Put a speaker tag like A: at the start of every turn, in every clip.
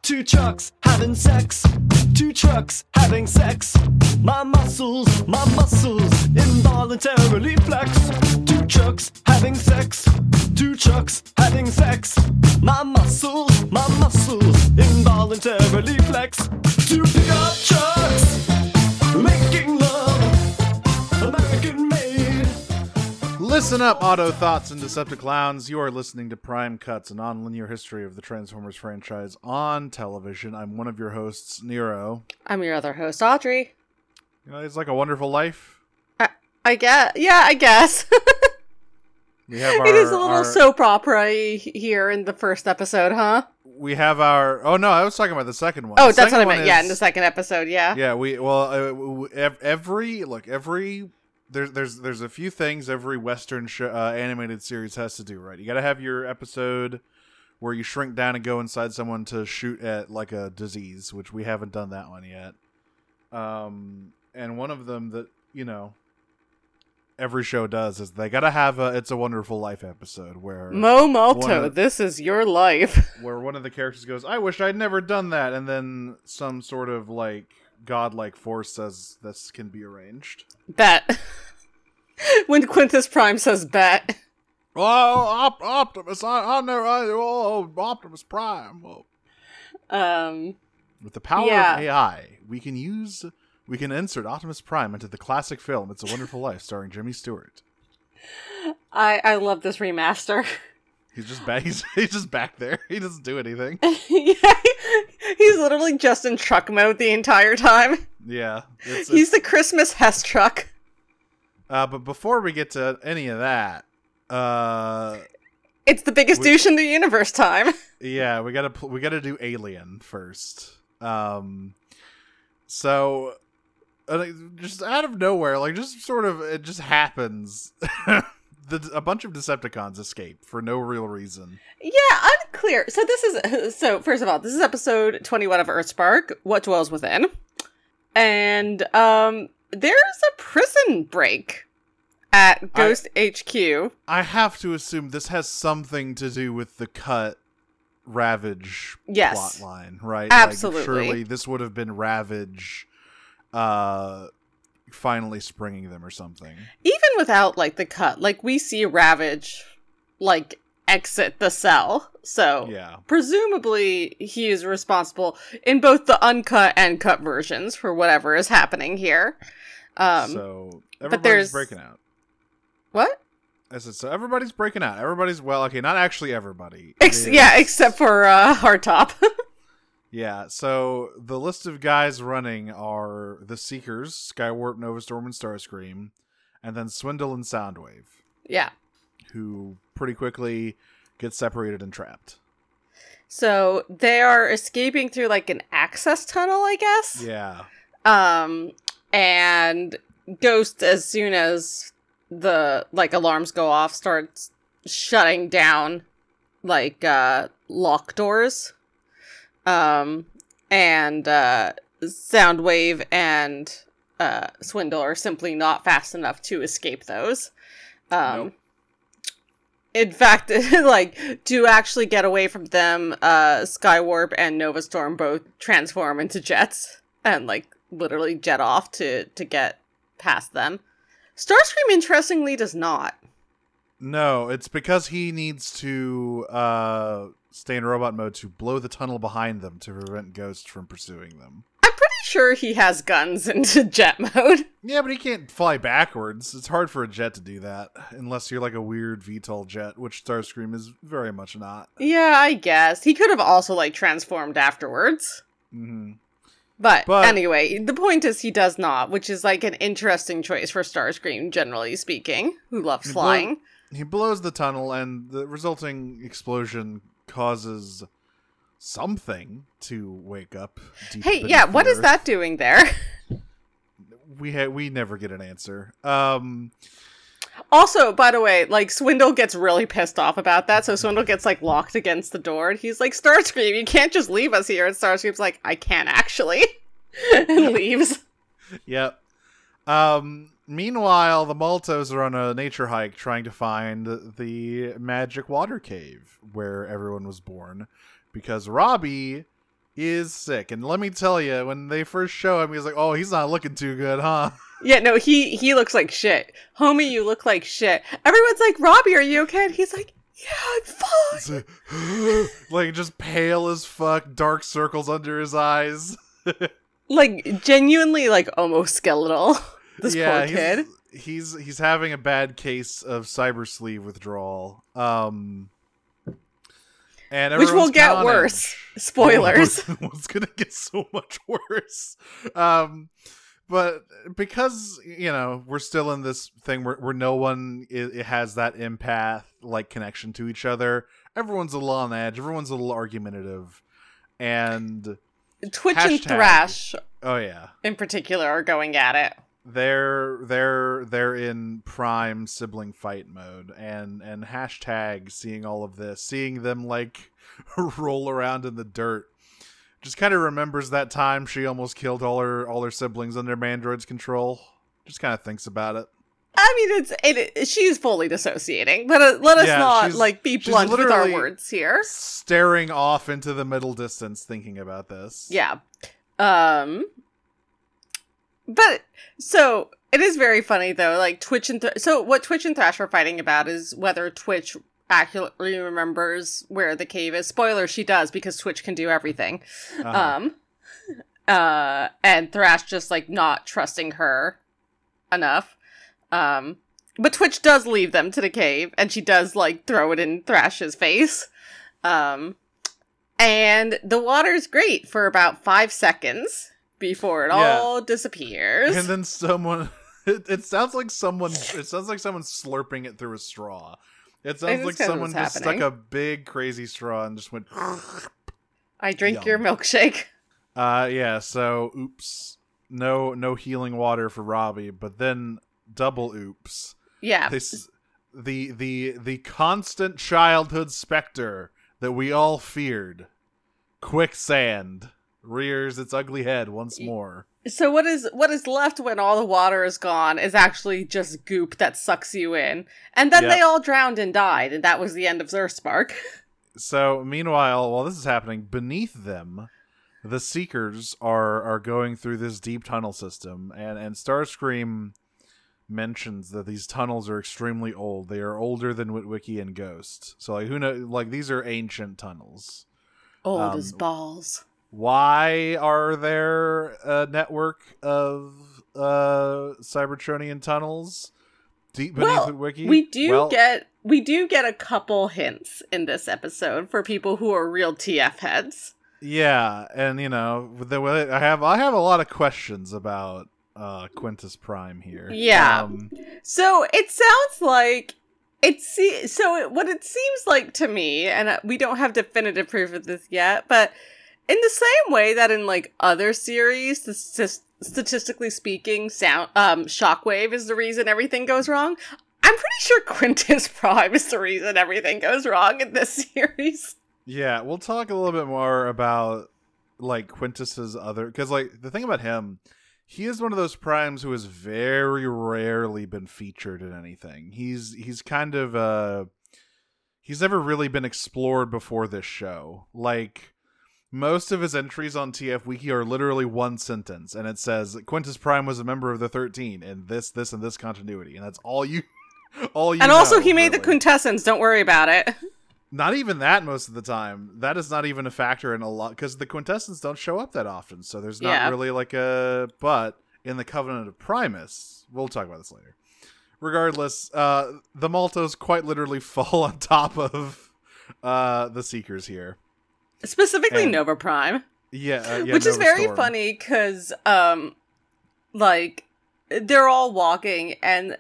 A: Two trucks having sex. Two trucks having sex. My muscles involuntarily flex. Two trucks having sex. Two trucks having sex. My muscles involuntarily flex. Two pickup trucks making love, American made.
B: Listen up, Autothoughts and Decepticlowns. You are listening to Prime Cuts, a non-linear history of the Transformers franchise on television. I'm one of your hosts, Nero.
C: I'm your other host, Audrey.
B: You know, it's like a wonderful life.
C: I guess. Yeah, I guess.
B: We have
C: it is a little soap opera here in the first episode, huh?
B: We have our... Oh, no, I was talking about the second one.
C: Oh, that's what I meant. Yeah, in the second episode, yeah.
B: Yeah, There's a few things every Western animated series has to do, right? You gotta have your episode where you shrink down and go inside someone to shoot at, like, a disease, which we haven't done that one yet. And one of them that, you know, every show does is they gotta have a It's a Wonderful Life episode where...
C: Mo Malto, this is your life.
B: Where one of the characters goes, I wish I'd never done that, and then some sort of, like, godlike force says this can be arranged.
C: Bet. When Quintus Prime says bet.
B: Oh, Optimus! I know. Optimus Prime. With the power of AI, we can insert Optimus Prime into the classic film "It's a Wonderful Life," starring Jimmy Stewart.
C: I love this remaster.
B: He's just back. He's just back there. He doesn't do anything.
C: Yeah, he's literally just in truck mode the entire time.
B: Yeah,
C: he's the Christmas Hess truck.
B: But before we get to any of that,
C: it's the biggest douche in the universe time.
B: Yeah, we gotta do Alien first. So just out of nowhere, like just sort of, it just happens. A bunch of Decepticons escape for no real reason.
C: Yeah, unclear. So first of all, this is episode 21 of Earthspark, What Dwells Within. And there's a prison break at Ghost HQ. I
B: have to assume this has something to do with the Cut Ravage plot line, right?
C: Absolutely.
B: Like, surely this would have been Ravage finally springing them or something.
C: Even without, like, the Cut, like, we see Ravage, like, exit the cell. So,
B: yeah.
C: Presumably, he is responsible in both the uncut and cut versions for whatever is happening here.
B: So, everybody's breaking out.
C: What?
B: I said, so everybody's breaking out. Everybody's, well, okay, not actually everybody.
C: Except for Hardtop.
B: Yeah, so the list of guys running are the Seekers, Skywarp, Novastorm, and Starscream, and then Swindle and Soundwave.
C: Yeah. Who
B: pretty quickly get separated and trapped.
C: So they are escaping through, like, an access tunnel, I guess?
B: Yeah.
C: And Ghost, as soon as the, like, alarms go off, starts shutting down, like, lock doors. And Soundwave and Swindle are simply not fast enough to escape those.
B: Nope.
C: In fact, like, to actually get away from them, Skywarp and Novastorm both transform into jets and, like, literally jet off to get past them. Starscream, interestingly, does not.
B: No, it's because he needs to stay in robot mode to blow the tunnel behind them to prevent Ghost from pursuing them.
C: I'm pretty sure he has guns into jet mode.
B: Yeah, but he can't fly backwards. It's hard for a jet to do that, unless you're like a weird VTOL jet, which Starscream is very much not.
C: Yeah, I guess. He could have also, like, transformed afterwards.
B: Mm-hmm.
C: But anyway, the point is he does not, which is, like, an interesting choice for Starscream, generally speaking, who loves flying.
B: He blows the tunnel, and the resulting explosion causes something to wake up.
C: Hey, yeah, what is that doing there?
B: We never get an answer.
C: Also, by the way, like, Swindle gets really pissed off about that, so Swindle gets, like, locked against the door, and he's like, Starscream, you can't just leave us here, and Starscream's like, I can actually, and leaves.
B: Yep. Meanwhile, the Maltos are on a nature hike trying to find the magic water cave where everyone was born, because Robbie He is sick. And let me tell you, when they first show him, he's like, oh, he's not looking too good, huh?
C: Yeah, no, he looks like shit. Homie, you look like shit. Everyone's like, Robbie, are you okay? And he's like, yeah, I'm fine.
B: Like, just pale as fuck, dark circles under his eyes.
C: Like, genuinely, like, almost skeletal. This
B: yeah,
C: poor kid.
B: He's having a bad case of cyber sleeve withdrawal. And
C: Which will
B: everyone's
C: get
B: counting.
C: worse. Spoilers.
B: It's gonna get so much worse. But because, you know, we're still in this thing where no one it has that empath like connection to each other, everyone's a little on edge, everyone's a little argumentative, and
C: Twitch and
B: hashtag-
C: Thrash,
B: oh yeah,
C: in particular, are going at it.
B: they're in prime sibling fight mode, and hashtag seeing all of this, seeing them like roll around in the dirt, just kind of remembers that time she almost killed all her siblings under Mandroid's control. Just kind of thinks about it.
C: I mean, she's fully dissociating, but let us not like be blunt with our words here.
B: Staring off into the middle distance, thinking about this.
C: Yeah. But so it is very funny though. Like Twitch and so what Twitch and Thrash are fighting about is whether Twitch accurately remembers where the cave is. Spoiler: she does, because Twitch can do everything. And Thrash just like not trusting her enough. But Twitch does leave them to the cave, and she does like throw it in Thrash's face. And the water's great for about 5 seconds before it all disappears.
B: And then someone it sounds like someone's slurping it through a straw. It sounds like someone just stuck a big crazy straw and just went
C: I drink
B: Yum.
C: your milkshake.
B: Yeah, so oops. No healing water for Robbie, but then double oops.
C: Yeah.
B: The constant childhood specter that we all feared, quicksand, rears its ugly head once more.
C: So what is left when all the water is gone is actually just goop that sucks you in. And then they all drowned and died, and that was the end of Earthspark.
B: So meanwhile, while this is happening, beneath them, the Seekers are going through this deep tunnel system, and Starscream mentions that these tunnels are extremely old. They are older than Witwicky and Ghost. So like, who knows? Like, these are ancient tunnels.
C: Old as balls.
B: Why are there a network of Cybertronian tunnels deep beneath Witwicky?
C: We do get a couple hints in this episode for people who are real TF heads.
B: Yeah, and you know, I have a lot of questions about Quintus Prime here.
C: Yeah. So it sounds like what it seems like to me, and we don't have definitive proof of this yet, but in the same way that in like other series, statistically speaking, Shockwave is the reason everything goes wrong. I'm pretty sure Quintus Prime is the reason everything goes wrong in this series.
B: Yeah, we'll talk a little bit more about like Quintus's other, because like the thing about him, he is one of those primes who has very rarely been featured in anything. He's kind of he's never really been explored before this show. Like, most of his entries on TF Wiki are literally one sentence, and it says Quintus Prime was a member of the 13 in this and this continuity, and that's all you
C: and also he made the quintessence, don't worry about it.
B: Not even that most of the time. That is not even a factor in a lot, because the quintessence don't show up that often, so there's not really like a... But in the Covenant of Primus, we'll talk about this later. Regardless, the Maltos quite literally fall on top of the Seekers here.
C: Specifically Nova Prime.
B: Yeah,
C: which is very funny, because, like, they're all walking, and,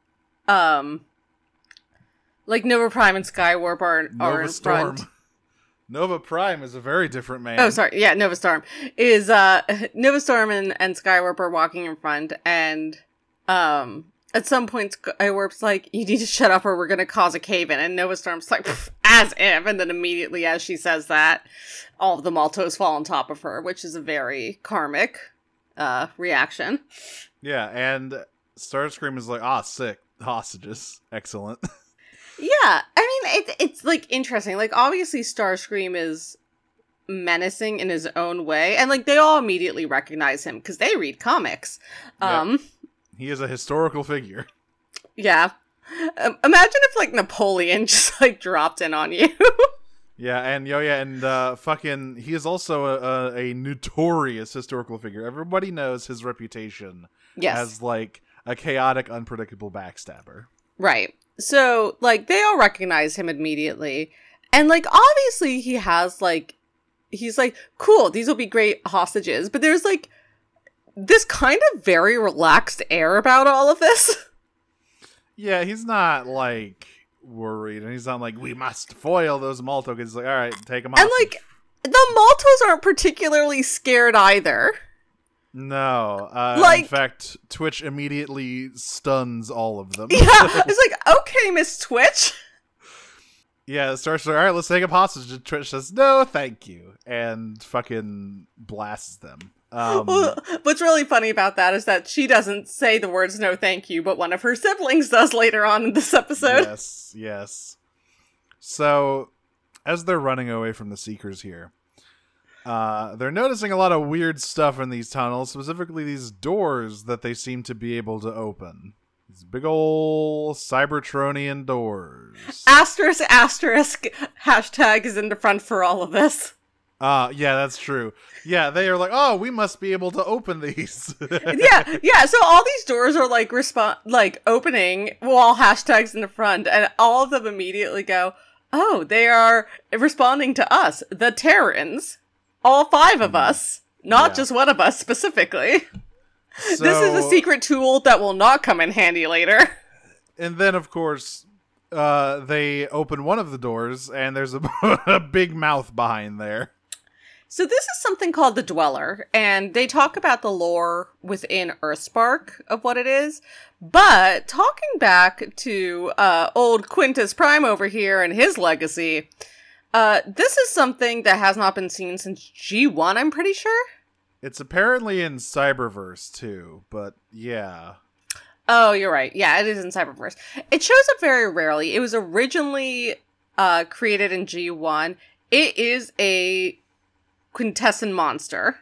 C: like, Nova Prime and Skywarp are in front.
B: Nova Prime is a very different man.
C: Oh, sorry. Yeah, Nova Storm. Nova Storm and Skywarp are walking in front, and at some point Skywarp's like, you need to shut up or we're going to cause a cave-in. And Nova Storm's like, as if. And then immediately as she says that, all of the Maltos fall on top of her, which is a very karmic reaction.
B: Yeah, and Starscream is like, sick. Hostages. Excellent.
C: Yeah, I mean, it's like interesting. Like, obviously Starscream is menacing in his own way. And, like, they all immediately recognize him because they read comics.
B: Yep. He is a historical figure.
C: Yeah. Imagine if, like, Napoleon just, like, dropped in on you.
B: Yeah, and fucking, he is also a notorious historical figure. Everybody knows his reputation as, like, a chaotic, unpredictable backstabber.
C: Right. So, like, they all recognize him immediately. And, like, obviously he has, like, he's like, cool, these will be great hostages. But there's, like, this kind of very relaxed air about all of this.
B: Yeah, he's not, like, worried. And he's not like, we must foil those Malto. He's like, all right, take them off.
C: And, like, the Maltos aren't particularly scared either.
B: No. In fact, Twitch immediately stuns all of them.
C: Yeah, it's like, okay, Miss Twitch.
B: Yeah, starts like, all right, let's take up hostage. And Twitch says, no, thank you. And fucking blasts them.
C: Well, what's really funny about that is that she doesn't say the words no thank you, but one of her siblings does later on in this episode.
B: Yes. So, as they're running away from the Seekers here, they're noticing a lot of weird stuff in these tunnels, specifically these doors that they seem to be able to open. These big ol' Cybertronian doors.
C: Asterisk, hashtag is in the front for all of this.
B: Yeah, that's true. Yeah, they are like, oh, we must be able to open these.
C: yeah. So all these doors are like opening while hashtags in the front, and all of them immediately go, oh, they are responding to us, the Terrans. All 5 of us, not just one of us specifically.
B: So,
C: this is a secret tool that will not come in handy later.
B: And then, of course, they open one of the doors, and there's a big mouth behind there.
C: So this is something called the Dweller, and they talk about the lore within Earthspark of what it is. But talking back to old Quintus Prime over here and his legacy, this is something that has not been seen since G1, I'm pretty sure.
B: It's apparently in Cyberverse, too, but yeah.
C: Oh, you're right. Yeah, it is in Cyberverse. It shows up very rarely. It was originally created in G1. It is a quintessent monster.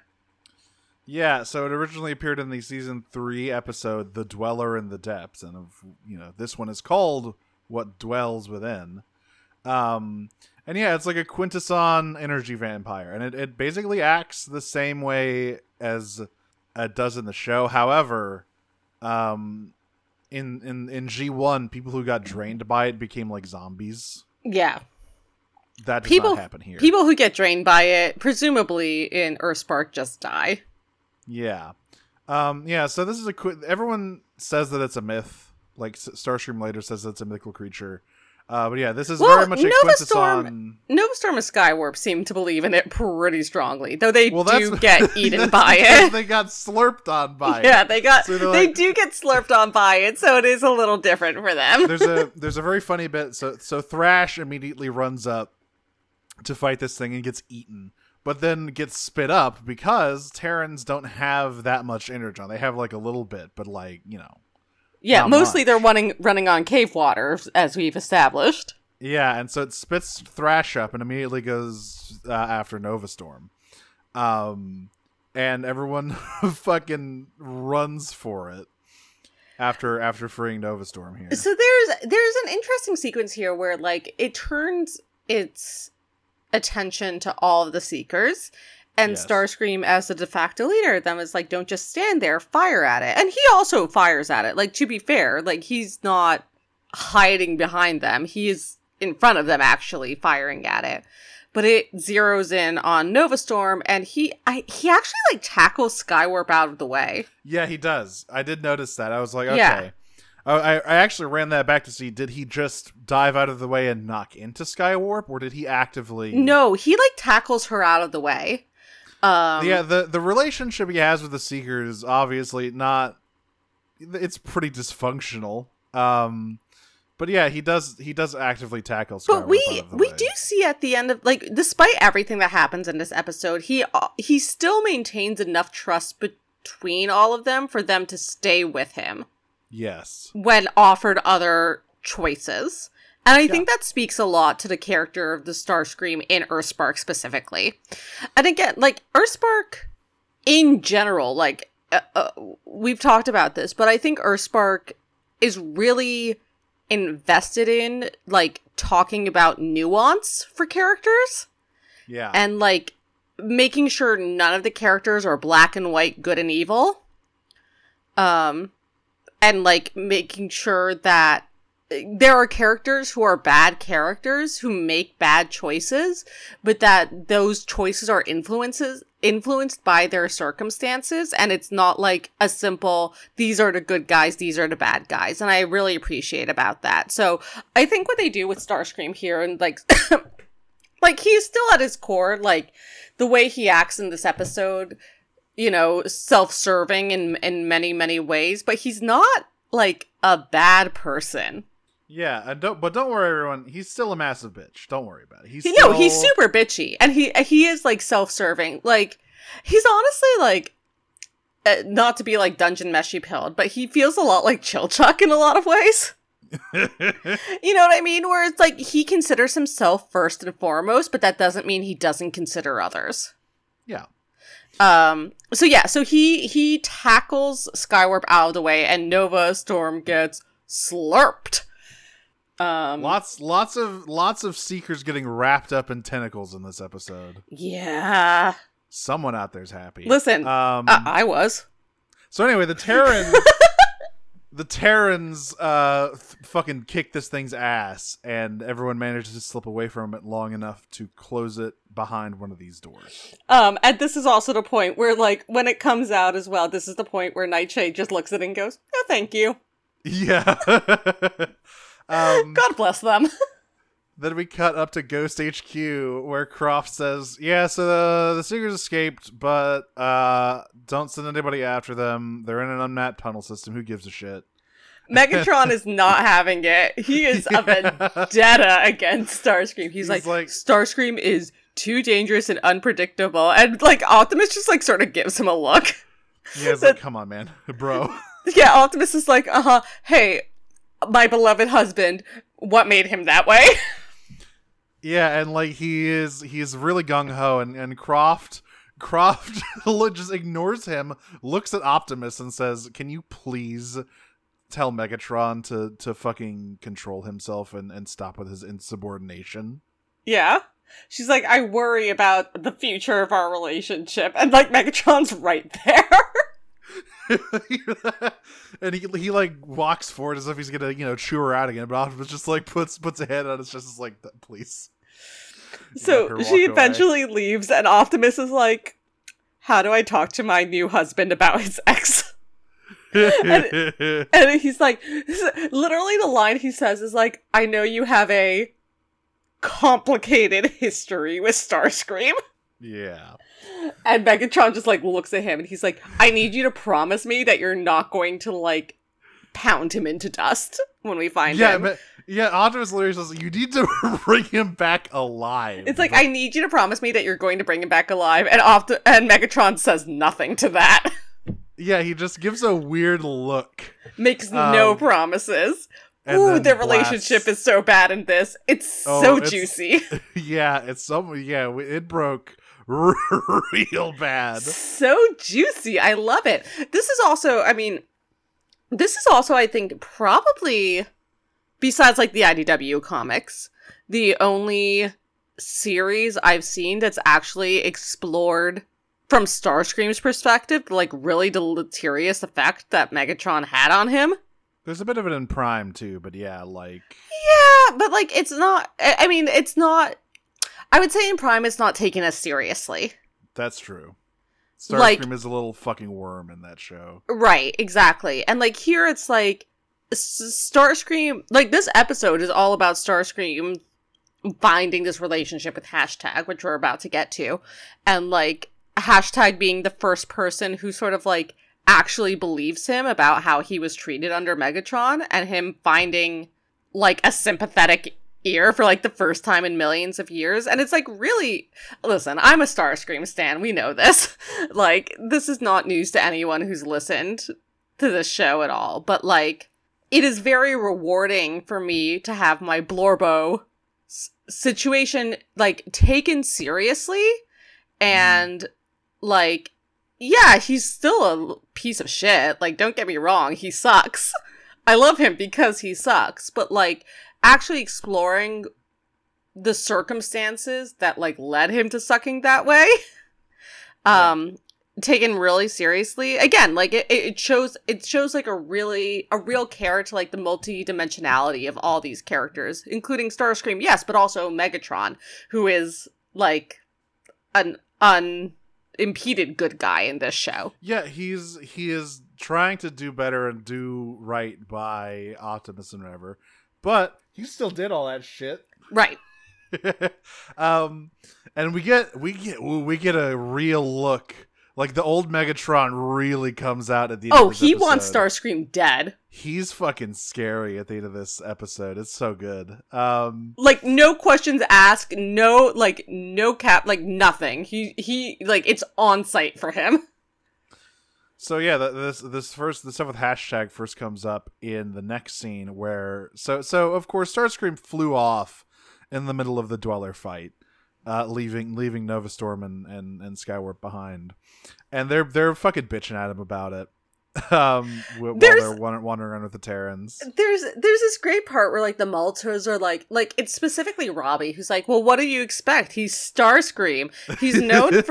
B: Yeah, so it originally appeared in the season 3 episode, The Dweller in the Depths, and this one is called What Dwells Within. And yeah, it's like a quintesson energy vampire, and it basically acts the same way as it does in the show. However, in G1, people who got drained by it became like zombies.
C: Yeah.
B: That does not happen here.
C: People who get drained by it, presumably in Earthspark, just die.
B: Yeah. Yeah, so this is everyone says that it's a myth. Like, Starscream later says that it's a mythical creature. But yeah, this is very much a quintesson.
C: Novastorm and Skywarp seem to believe in it pretty strongly, though they do get eaten by it.
B: They got slurped on by it.
C: Yeah, they do get slurped on by it, so it is a little different for them.
B: There's a very funny bit. So Thrash immediately runs up to fight this thing and gets eaten, but then gets spit up because Terrans don't have that much energy. They have like a little bit, but like,
C: yeah, mostly they're running on cave water, as we've established.
B: Yeah, and so it spits Thrash up and immediately goes after Novastorm. And everyone fucking runs for it after freeing Novastorm here.
C: So there's an interesting sequence here where, like, it turns its attention to all of the Seekers. And yes. Starscream, as the de facto leader of them, is like, don't just stand there, fire at it. And he also fires at it. Like, to be fair, like, he's not hiding behind them. He is in front of them, actually, firing at it. But it zeroes in on Novastorm, and he actually, like, tackles Skywarp out of the way.
B: Yeah, he does. I did notice that. I was like, okay. Yeah. I actually ran that back to see, did he just dive out of the way and knock into Skywarp, or did he actively...
C: No, he, like, tackles her out of the way.
B: Yeah, the relationship he has with the Seekers is obviously not... It's pretty dysfunctional. But yeah, he does actively tackle Skywarp.
C: But we do see at the end of, like, despite everything that happens in this episode, he still maintains enough trust between all of them for them to stay with him.
B: Yes.
C: When offered other choices. And I think that speaks a lot to the character of the Starscream in Earthspark specifically. And again, like, Earthspark in general, like, we've talked about this, but I think Earthspark is really invested in, like, talking about nuance for characters.
B: Yeah.
C: And, like, making sure none of the characters are black and white, good and evil. And, like, making sure that there are characters who are bad characters who make bad choices, but that those choices are influenced by their circumstances, and it's not like a simple, these are the good guys, these are the bad guys, and I really appreciate about that. So I think what they do with Starscream here, and like, like, he's still at his core, like, the way he acts in this episode, you know, self-serving in many, many ways, but he's not, like, a bad person.
B: Yeah, and don't worry, everyone. He's still a massive bitch. Don't worry about it. He's
C: super bitchy, and he is, like, self-serving. Like, he's honestly, like, not to be, like, dungeon meshy pilled, but he feels a lot like Chilchuck in a lot of ways. You know what I mean? Where it's like he considers himself first and foremost, but that doesn't mean he doesn't consider others.
B: Yeah.
C: So he tackles Skywarp out of the way, and Nova Storm gets slurped.
B: Lots of Seekers getting wrapped up in tentacles in this episode.
C: Yeah.
B: Someone out there's happy.
C: Listen, I was.
B: So anyway, the Terrans fucking kick this thing's ass, and everyone manages to slip away from it long enough to close it behind one of these doors.
C: And this is also the point where, like, when it comes out as well, this is the point where Nightshade just looks at it and goes, "Oh, thank you."
B: Yeah.
C: God bless them.
B: Then we cut up to Ghost HQ, where Croft says, "Yeah, so the Seekers escaped, but don't send anybody after them. They're in an unmapped tunnel system. Who gives a shit?"
C: Megatron is not having it. He is a vendetta against Starscream. He's like, Starscream is too dangerous and unpredictable. And, like, Optimus just, like, sort of gives him a look.
B: Yeah, he's like, come on, man. Bro.
C: Yeah, Optimus is like, hey, my beloved husband, what made him that way?
B: Yeah, and, like, he's really gung-ho, and Croft just ignores him, looks at Optimus, and says, "Can you please tell Megatron to fucking control himself and stop with his insubordination?"
C: Yeah. She's like, "I worry about the future of our relationship." And, like, Megatron's right there.
B: And he like walks forward as if he's gonna, you know, chew her out again, but Optimus just like puts a hand on his chest, is like, "Please."
C: So she eventually leaves, and Optimus is like, "How do I talk to my new husband about his ex?" and he's like, literally the line he says is like, "I know you have a complicated history with Starscream."
B: Yeah.
C: And Megatron just, like, looks at him, and he's like, "I need you to promise me that you're not going to, like, pound him into dust when we find him."
B: Optimus literally says, "You need to bring him back alive."
C: It's like, "I need you to promise me that you're going to bring him back alive," and Megatron says nothing to that.
B: Yeah, he just gives a weird look.
C: Makes no promises. Ooh, their relationship is so bad in this. It's juicy.
B: Yeah, it broke real bad.
C: So juicy. I love it. This is also, I think, probably, besides, like, the IDW comics, the only series I've seen that's actually explored from Starscream's perspective, like, really deleterious effect that Megatron had on him.
B: There's a bit of it in Prime, too, but yeah, like...
C: Yeah, but, like, it's not... it's not... I would say in Prime it's not taken as seriously.
B: That's true. Starscream is a little fucking worm in that show.
C: Right, exactly. And, like, here it's like, Starscream... Like, this episode is all about Starscream finding this relationship with Hashtag, which we're about to get to. And, like, Hashtag being the first person who sort of, like, actually believes him about how he was treated under Megatron, and him finding, like, a sympathetic ear for, like, the first time in millions of years. And it's like, really, listen, I'm a Starscream stan, we know this. Like, this is not news to anyone who's listened to this show at all, but, like, it is very rewarding for me to have my Blorbo situation, like, taken seriously. And, like, yeah, he's still a piece of shit. Like, don't get me wrong, he sucks. I love him because he sucks. But, like, actually exploring the circumstances that, like, led him to sucking that way, taken really seriously. Again, like, it shows like a real care to, like, the multi-dimensionality of all these characters, including Starscream, yes, but also Megatron, who is, like, an unimpeded good guy in this show.
B: Yeah, he is trying to do better and do right by Optimus and whatever, but he still did all that shit.
C: Right.
B: And we get a real look. Like, the old Megatron really comes out at the end of this
C: he
B: episode.
C: wants Starscream dead.
B: He's fucking scary at the end of this episode. It's so good.
C: Like, no questions asked, no cap, like, nothing. He like, it's on site for him.
B: So yeah, the stuff with hashtag first comes up in the next scene where so of course Starscream flew off in the middle of the Dweller fight, leaving Novastorm and Skywarp behind, and they're fucking bitching at him about it. While they're wandering around with the Terrans.
C: There's this great part where, like, the Maltos are like it's specifically Robbie who's like, well, what do you expect? He's Starscream. He's known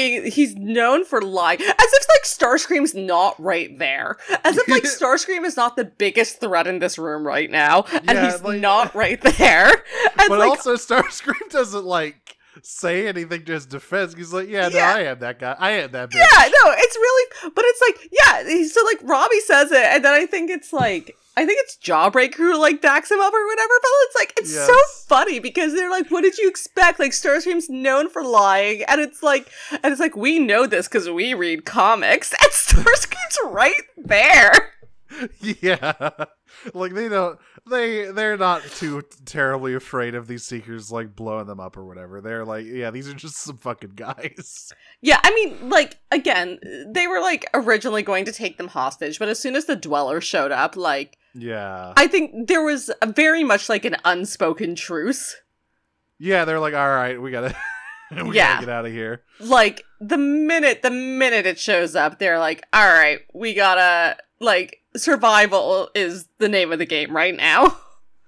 C: for lying. As if, like, Starscream's not right there. As if, like, Starscream is not the biggest threat in this room right now, and he's, like, not right there. And,
B: but,
C: like,
B: also Starscream doesn't, like, say anything to his defense. He's like, no, I am that guy. I am that bitch.
C: Yeah, no, it's really, but it's like, yeah, so, like, Robbie says it, and then I think it's Jawbreaker who, like, backs him up or whatever, but it's like, it's so funny because they're like, what did you expect? Like, Starscream's known for lying, and it's like, we know this because we read comics, and Starscream's right there.
B: Yeah. Like, they're not too terribly afraid of these Seekers, like, blowing them up or whatever. They're like, yeah, these are just some fucking guys.
C: Yeah, I mean, like, again, they were, like, originally going to take them hostage, but as soon as the Dweller showed up, like,
B: yeah,
C: I think there was very much, like, an unspoken truce.
B: Yeah, they're like, all right, we gotta get out of here.
C: Like, the minute it shows up, they're like, all right, we gotta, like, survival is the name of the game right now.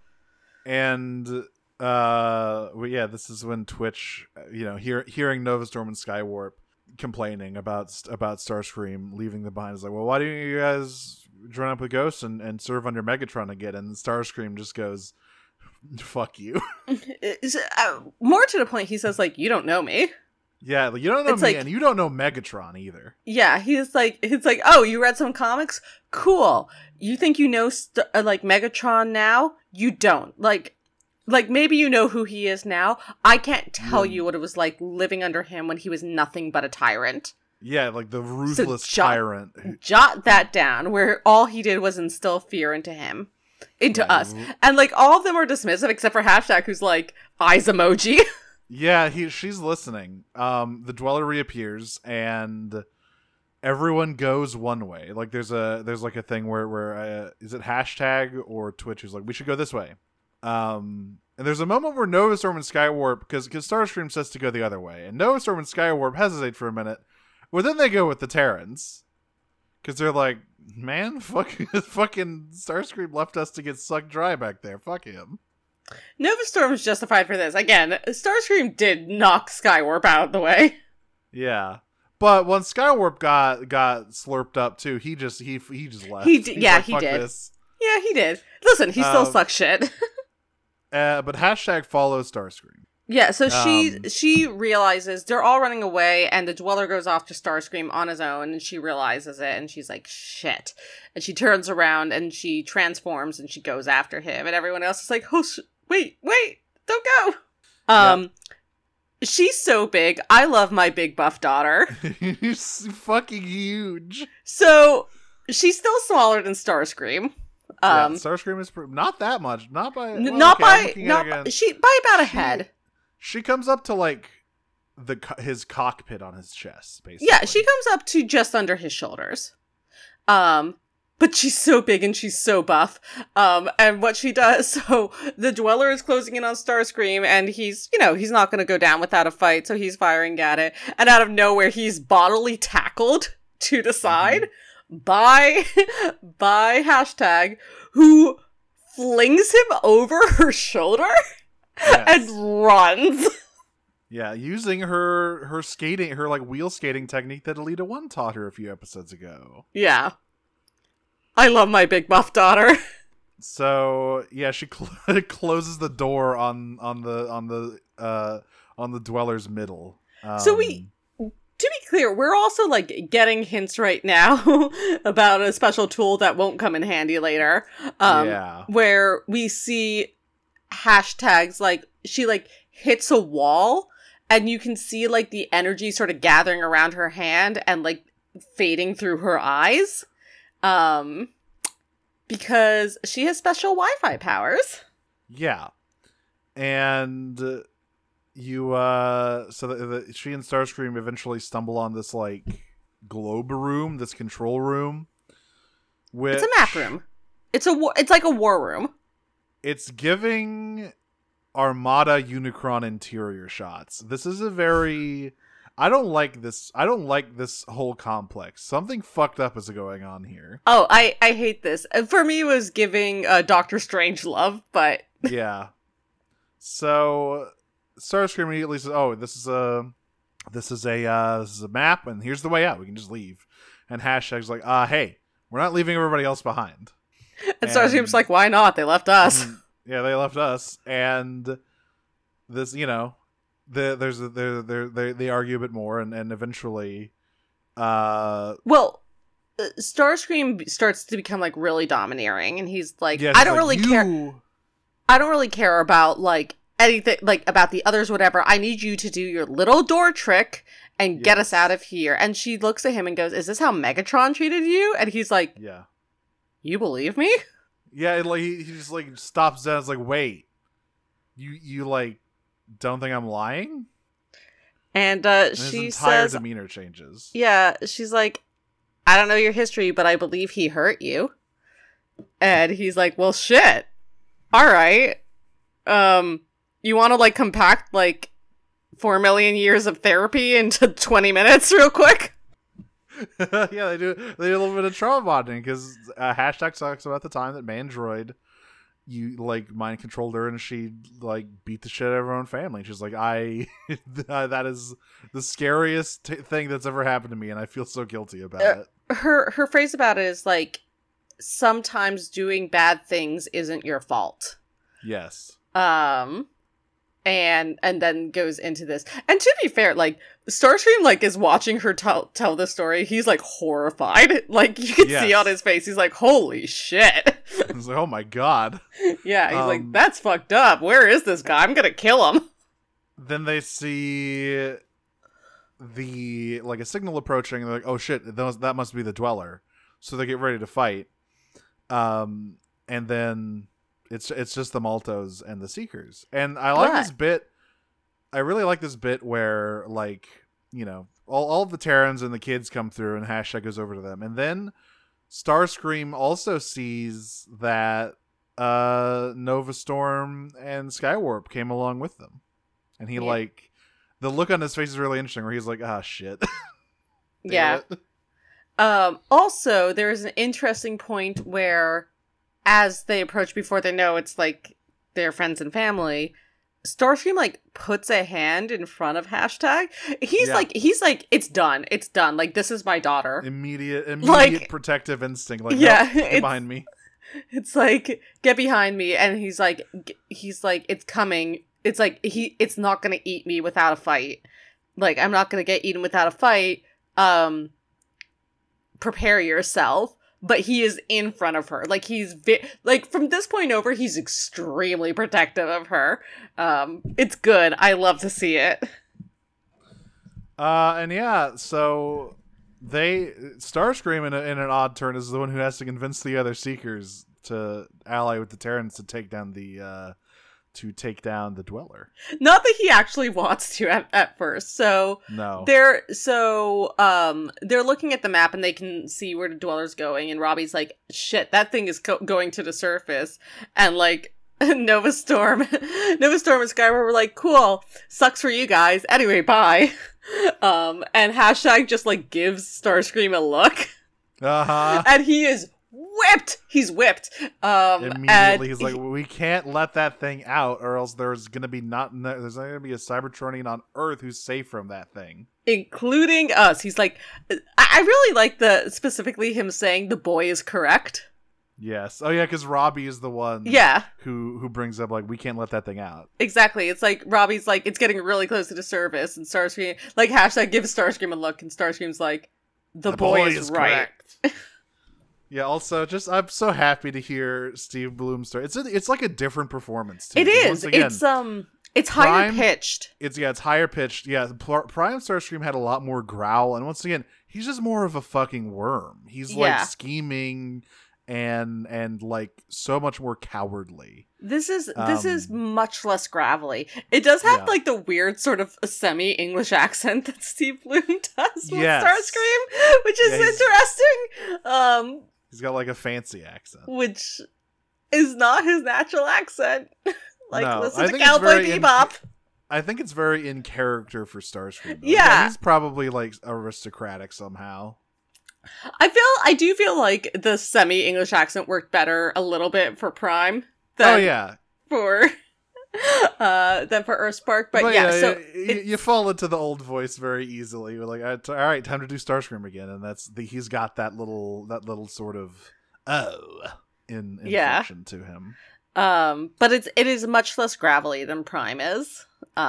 B: And this is when Twitch, hearing Novastorm and Skywarp complaining about Starscream leaving them behind, is like, well, why don't you guys join up with Ghost and serve under Megatron again? And Starscream just goes, fuck you.
C: More to the point, he says, like, you don't know me.
B: Yeah, like, you don't know me, and you don't know Megatron either.
C: Yeah, it's like, oh, you read some comics? Cool. You think you know, like, Megatron now? You don't. Like, maybe you know who he is now. I can't tell you what it was like living under him when he was nothing but a tyrant.
B: Yeah, like the ruthless tyrant.
C: Jot that down, where all he did was instill fear into us. And, like, all of them are dismissive, except for Hashtag, who's like, eyes emoji.
B: Yeah, she's listening. The Dweller reappears, and everyone goes one way. Like, there's like a thing where is it Hashtag or Twitch who's like, we should go this way. And there's a moment where Novastorm and Skywarp, because Starscream says to go the other way, and Novastorm and Skywarp hesitate for a minute, well, then they go with the Terrans, because they're like, man, fucking Starscream left us to get sucked dry back there. Fuck him.
C: Novastorm is justified for this. Again, Starscream did knock Skywarp out of the way.
B: Yeah. But when Skywarp got slurped up too, he just left.
C: He did. This. Yeah, he did. Listen, he still sucks shit.
B: But Hashtag follows Starscream.
C: Yeah, so she realizes they're all running away, and the Dweller goes off to Starscream on his own, and she realizes it, and she's like, shit. And she turns around, and she transforms, and she goes after him, and everyone else is like, oh, wait, don't go!
B: Yep.
C: She's so big. I love my big buff daughter.
B: She's fucking huge.
C: So, she's still smaller than Starscream.
B: Starscream is not that much. Not by
C: about a head.
B: She comes up to, like, his cockpit on his chest, basically.
C: Yeah, she comes up to just under his shoulders. but she's so big and she's so buff. And what she does, so the Dweller is closing in on Starscream, and he's not going to go down without a fight, so he's firing at it. And out of nowhere, he's bodily tackled to the side by Hashtag, who flings him over her shoulder and runs.
B: Yeah, using her skating, her like wheel skating technique that Alita 1 taught her a few episodes ago.
C: Yeah. I love my big buff daughter.
B: So yeah, she closes the door on the Dweller's middle.
C: To be clear, we're also like getting hints right now about a special tool that won't come in handy later. Where we see Hashtags, like she like hits a wall, and you can see like the energy sort of gathering around her hand and like fading through her eyes. Because she has special Wi-Fi powers. Yeah.
B: And she and Starscream eventually stumble on this like globe room, this control room.
C: It's a map room. It's like a war room.
B: It's giving Armada Unicron interior shots. This is a very... I don't like this whole complex. Something fucked up is going on here.
C: Oh, I hate this. For me, it was giving Doctor Strange love, but...
B: Yeah. So, Starscream immediately says, oh, this is a map, and here's the way out. We can just leave. And Hashtag's like, hey, we're not leaving everybody else behind.
C: And Starscream's like, why not? They left us.
B: Yeah, they left us. And this, they argue a bit more, and eventually,
C: Starscream starts to become like really domineering, and he's like, I don't really care about like anything like about the others, whatever. I need you to do your little door trick and get us out of here. And she looks at him and goes, "Is this how Megatron treated you?" And he's like, "Yeah, you believe me?"
B: Yeah, like he just like stops down. It's like, wait, you like. Don't think I'm lying?
C: And she
B: his entire
C: says...
B: demeanor changes.
C: Yeah, she's like, I don't know your history, but I believe he hurt you. And he's like, well, shit. Alright. You want to, like, compact, like, 4 million years of therapy into 20 minutes real quick?
B: Yeah, they do a little bit of trauma bonding, because Hashtag talks about the time that Mandroid... you like mind controlled her and she like beat the shit out of her own family. She's like, that is the scariest thing that's ever happened to me, and I feel so guilty about it.
C: Her phrase about it is like, sometimes doing bad things isn't your fault.
B: Yes.
C: And then goes into this. And to be fair, like, Starscream, like, is watching her tell the story. He's, like, horrified. Like, you can see on his face. He's like, holy shit.
B: He's like, oh my god.
C: Yeah, he's like, that's fucked up. Where is this guy? I'm gonna kill him.
B: Then they see a signal approaching. And they're like, oh shit, that must be the Dweller. So they get ready to fight. And then... It's just the Maltos and the Seekers. And I like this bit. I really like this bit where, like, all of the Terrans and the kids come through and Hashtag goes over to them. And then Starscream also sees that Nova Storm and Skywarp came along with them. And he, like, the look on his face is really interesting where he's like, ah, shit.
C: Yeah. Also, there's an interesting point where... as they approach, before they know it's like their friends and family, Starscream like puts a hand in front of Hashtag. He's like, it's done. Like, this is my daughter.
B: Immediate
C: like,
B: protective instinct. Like,
C: yeah,
B: no, get behind me.
C: It's like, get behind me. And he's like, it's coming. It's like, it's not going to eat me without a fight. Like, I'm not going to get eaten without a fight. Prepare yourself. But he is in front of her. Like, he's... from this point over, he's extremely protective of her. It's good. I love to see it.
B: And yeah, so... Starscream, in an odd turn, is the one who has to convince the other Seekers to ally with the Terrans to take down the to take down the Dweller.
C: Not that he actually wants to at first. So
B: No.
C: they're looking at the map and they can see where the Dweller's going, and Robbie's like, shit, that thing is going to the surface. And like Nova Storm and Skyward were like, cool, sucks for you guys. Anyway, bye. And Hashtag just like gives Starscream a look.
B: Uh-huh.
C: And he is whipped. He's whipped.
B: Immediately, he's like, we can't let that thing out, or else there's not gonna be a Cybertronian on Earth who's safe from that thing,
C: including us. He's like, I really like specifically him saying the boy is correct.
B: Yes. Oh yeah, because Robbie is the one.
C: Yeah.
B: Who brings up like, we can't let that thing out.
C: Exactly. It's like Robbie's like, it's getting really close to the surface, and Starscream like Hashtag gives Starscream a look, and Starscream's like, the boy is right.
B: Yeah, also, I'm so happy to hear Steve Bloom's story. It's like a different performance, too.
C: It is.
B: Once again,
C: it's higher pitched.
B: It's higher pitched. Yeah, Prime Starscream had a lot more growl, and once again, he's just more of a fucking worm. He's like scheming and like so much more cowardly. This is
C: much less gravelly. It does have like the weird sort of semi-English accent that Steve Bloom does with Starscream, which is interesting.
B: He's got like a fancy accent,
C: which is not his natural accent. Listen to
B: I
C: Cowboy Bebop.
B: I think it's very in character for Starscream.
C: Yeah,
B: he's probably like aristocratic somehow.
C: I do feel like the semi-English accent worked better a little bit for Prime than for Earthspark, but so
B: you fall into the old voice very easily. You're like, all right, time to do Starscream again, and he's got that little sort of inflection to him.
C: But it is much less gravelly than Prime is.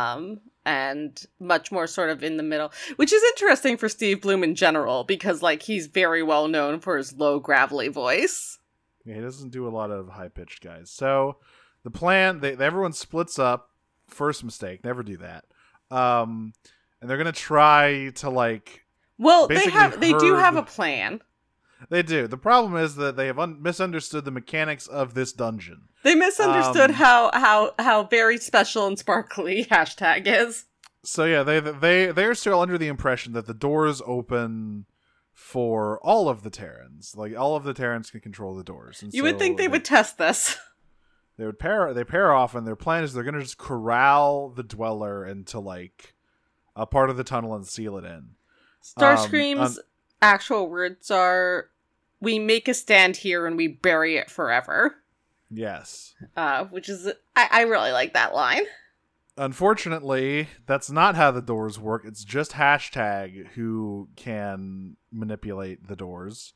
C: And much more sort of in the middle, which is interesting for Steve Bloom in general, because like he's very well known for his low gravelly voice.
B: Yeah, he doesn't do a lot of high pitched guys. So the plan, everyone splits up. First mistake, never do that. And they're gonna try to like.
C: Well, they do have a plan.
B: They do. The problem is that they have misunderstood the mechanics of this dungeon.
C: They misunderstood how very special and sparkly Hashtag is.
B: So yeah, they're still under the impression that the doors open for all of the Terrans. Like all of the Terrans can control the doors. And
C: you would think they would test this.
B: They pair off, and their plan is they're gonna just corral the Dweller into like a part of the tunnel and seal it in.
C: Starscream's actual words are, "We make a stand here and we bury it forever."
B: Yes.
C: Which is, I really like that line.
B: Unfortunately, that's not how the doors work. It's just Hashtag who can manipulate the doors.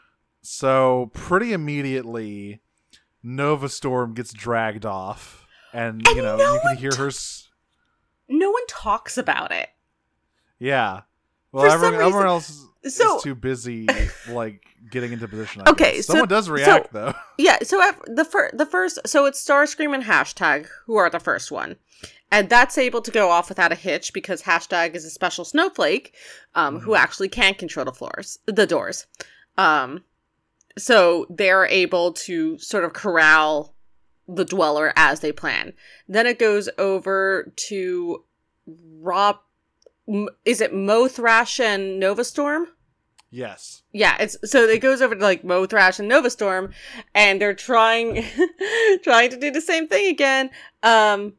B: So pretty immediately, Nova Storm gets dragged off, and you can hear her.
C: No one talks about it.
B: Yeah. Well, everyone else is too busy, like, getting into position. Someone does react, though.
C: Yeah, so the first... So it's Starscream and Hashtag who are the first one. And that's able to go off without a hitch because Hashtag is a special snowflake who actually can control the doors. So they're able to sort of corral the Dweller as they plan. Then it goes over to Rob... Is it Mothrash and Nova Storm?
B: Yes.
C: Yeah, it goes over to like Mothrash and Nova Storm, and they're trying to do the same thing again. And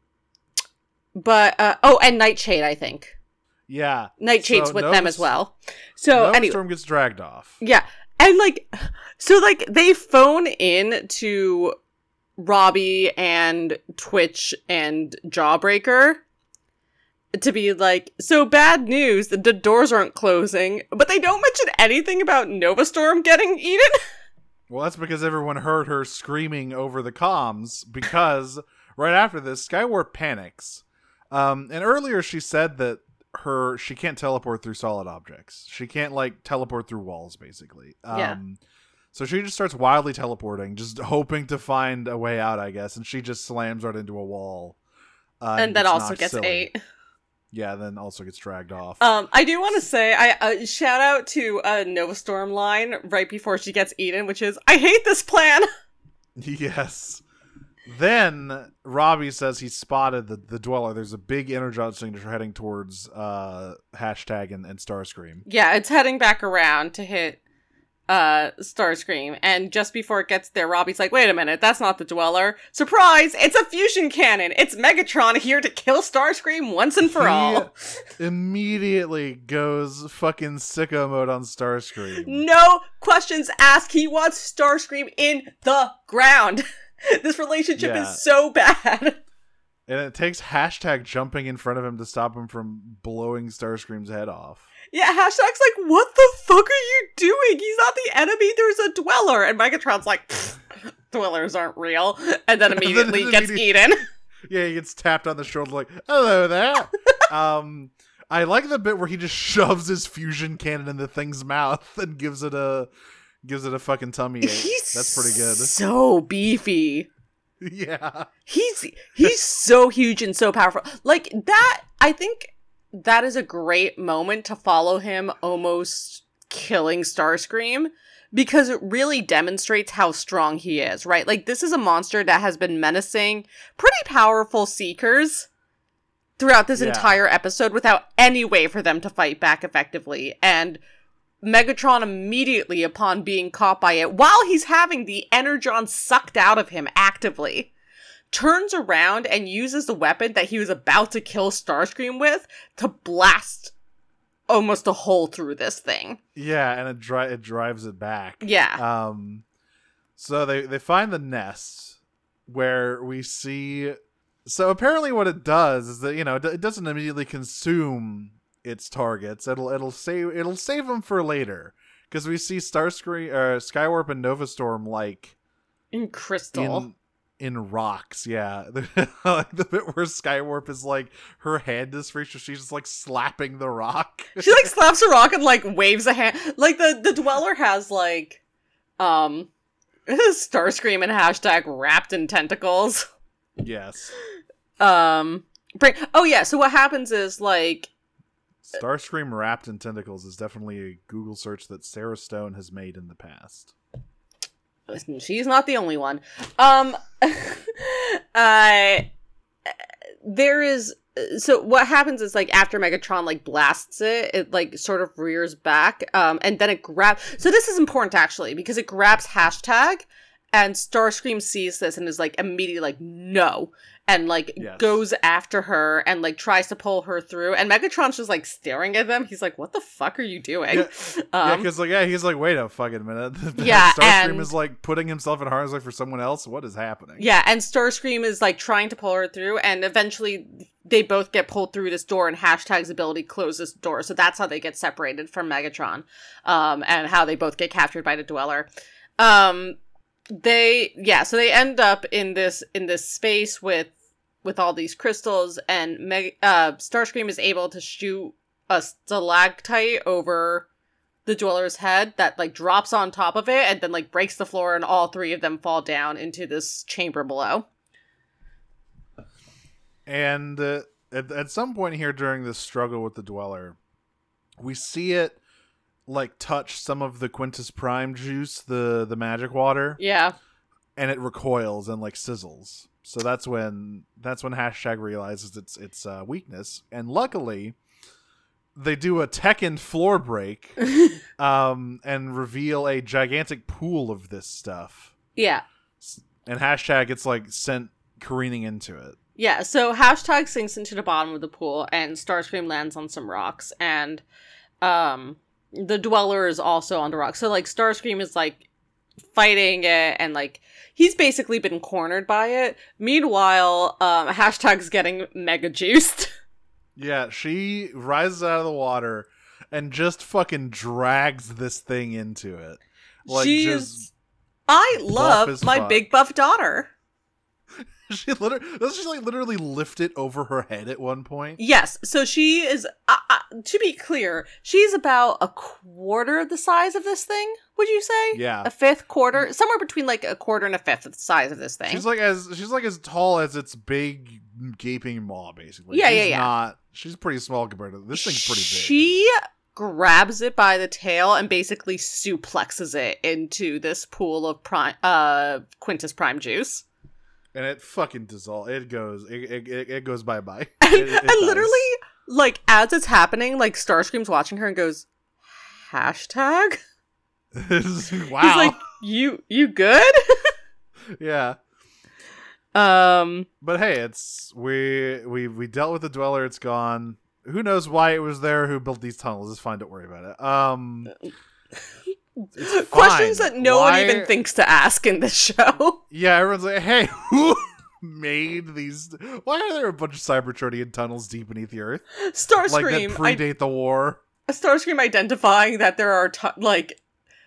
C: Nightshade, I think.
B: Yeah.
C: Nightshade's with them as well. So
B: Nova Storm gets dragged off.
C: Yeah. And they phone in to Robbie and Twitch and Jawbreaker to be like, so bad news, the doors aren't closing, but they don't mention anything about Nova Storm getting eaten.
B: Well, that's because everyone heard her screaming over the comms, because right after this, Skywarp panics. And earlier she said that she can't teleport through solid objects. She can't, like, teleport through walls, basically. So she just starts wildly teleporting, just hoping to find a way out, I guess, and she just slams right into a wall.
C: And that also gets ate.
B: Yeah, then also gets dragged off.
C: I do want to say, I shout out to a Nova Storm line right before she gets eaten, which is, I hate this plan!
B: Yes. Then Robbie says he spotted the Dweller. There's a big Energon signature heading towards Hashtag and Starscream.
C: Yeah, it's heading back around to hit Starscream, and just before it gets there, Robbie's like, wait a minute, that's not the Dweller. Surprise! It's a fusion cannon! It's Megatron here to kill Starscream once and for all.
B: Immediately goes fucking sicko mode on Starscream.
C: No questions asked. He wants Starscream in the ground. This relationship is so bad.
B: And it takes Hashtag jumping in front of him to stop him from blowing Starscream's head off.
C: Yeah, Hashtag's like, what the fuck are you doing? He's not the enemy, there's a Dweller. And Megatron's like, Dwellers aren't real. And then immediately gets eaten.
B: Yeah, he gets tapped on the shoulder like, hello there. I like the bit where he just shoves his fusion cannon in the thing's mouth and gives it a fucking tummy ache. That's pretty good.
C: So beefy.
B: Yeah.
C: He's so huge and so powerful. Like that, I think that is a great moment to follow him almost killing Starscream, because it really demonstrates how strong he is, right? Like, this is a monster that has been menacing pretty powerful Seekers throughout this entire episode without any way for them to fight back effectively. And Megatron immediately, upon being caught by it, while he's having the Energon sucked out of him actively, turns around and uses the weapon that he was about to kill Starscream with to blast almost a hole through this thing.
B: Yeah, and it drives it back.
C: Yeah.
B: So they find the nest where we see. So apparently, what it does is that, you know, it doesn't immediately consume its targets. It'll save them for later, because we see Skywarp and Novastorm like
C: in crystal.
B: In rocks, yeah. Like the bit where Skywarp is like, her hand is free, so she's just like slapping the rock.
C: She like slaps a rock and like waves a hand. Like the Dweller has like Starscream and Hashtag wrapped in tentacles.
B: Yes.
C: So what happens is like
B: Starscream wrapped in tentacles is definitely a Google search that Sarah Stone has made in the past.
C: She's not the only one. There is, so what happens is like after Megatron like blasts it like sort of rears back, and then it grabs. So this is important actually, because it grabs Hashtag, and Starscream sees this and is like immediately like no, and like goes after her and like tries to pull her through, and Megatron's just like staring at them. He's like, "What the fuck are you doing?"
B: Because he's like, "Wait a fucking minute." Starscream is like putting himself in harm's way for someone else. What is happening?
C: Yeah, and Starscream is like trying to pull her through, and eventually they both get pulled through this door, and Hashtag's ability closes the door. So that's how they get separated from Megatron, and how they both get captured by the Dweller. They end up in this space with all these crystals, and Starscream is able to shoot a stalactite over the Dweller's head that like drops on top of it and then like breaks the floor, and all three of them fall down into this chamber below. And
B: at some point here during this struggle with the Dweller, we see it like touch some of the Quintus Prime juice, the magic water.
C: Yeah.
B: And it recoils and like sizzles. So that's when Hashtag realizes its weakness. And luckily, they do a Tekken floor break and reveal a gigantic pool of this stuff.
C: Yeah.
B: And Hashtag gets like sent careening into it.
C: Yeah, so Hashtag sinks into the bottom of the pool, and Starscream lands on some rocks, and the Dweller is also on the rock. So, like, Starscream is, like, fighting it, and, like, he's basically been cornered by it. Meanwhile, Hashtag's getting mega juiced.
B: Yeah, she rises out of the water and just fucking drags this thing into it. Like,
C: I love my big buff daughter.
B: She literally lift it over her head at one point?
C: Yes. So she is, to be clear, she's about a quarter the size of this thing, would you say?
B: Yeah.
C: A fifth, quarter, somewhere between like a quarter and a fifth of the size of this thing.
B: She's like as tall as its big gaping maw, basically. She's pretty small compared to this thing's pretty big.
C: She grabs it by the tail and basically suplexes it into this pool of Quintus Prime juice.
B: And it fucking dissolves. It goes bye-bye.
C: And literally, like, as it's happening, like, Starscream's watching her and goes, hashtag?
B: Wow.
C: He's like, you good?
B: Yeah. But hey, it's we dealt with the Dweller. It's gone. Who knows why it was there? Who built these tunnels? It's fine. Don't worry about it. It's
C: Questions
B: fine.
C: that no one even thinks to ask in this show.
B: Yeah, everyone's like, hey, who made these? Why are there a bunch of Cybertronian tunnels deep beneath the Earth?
C: Starscream,
B: Like that predate the war.
C: Starscream identifying that there are like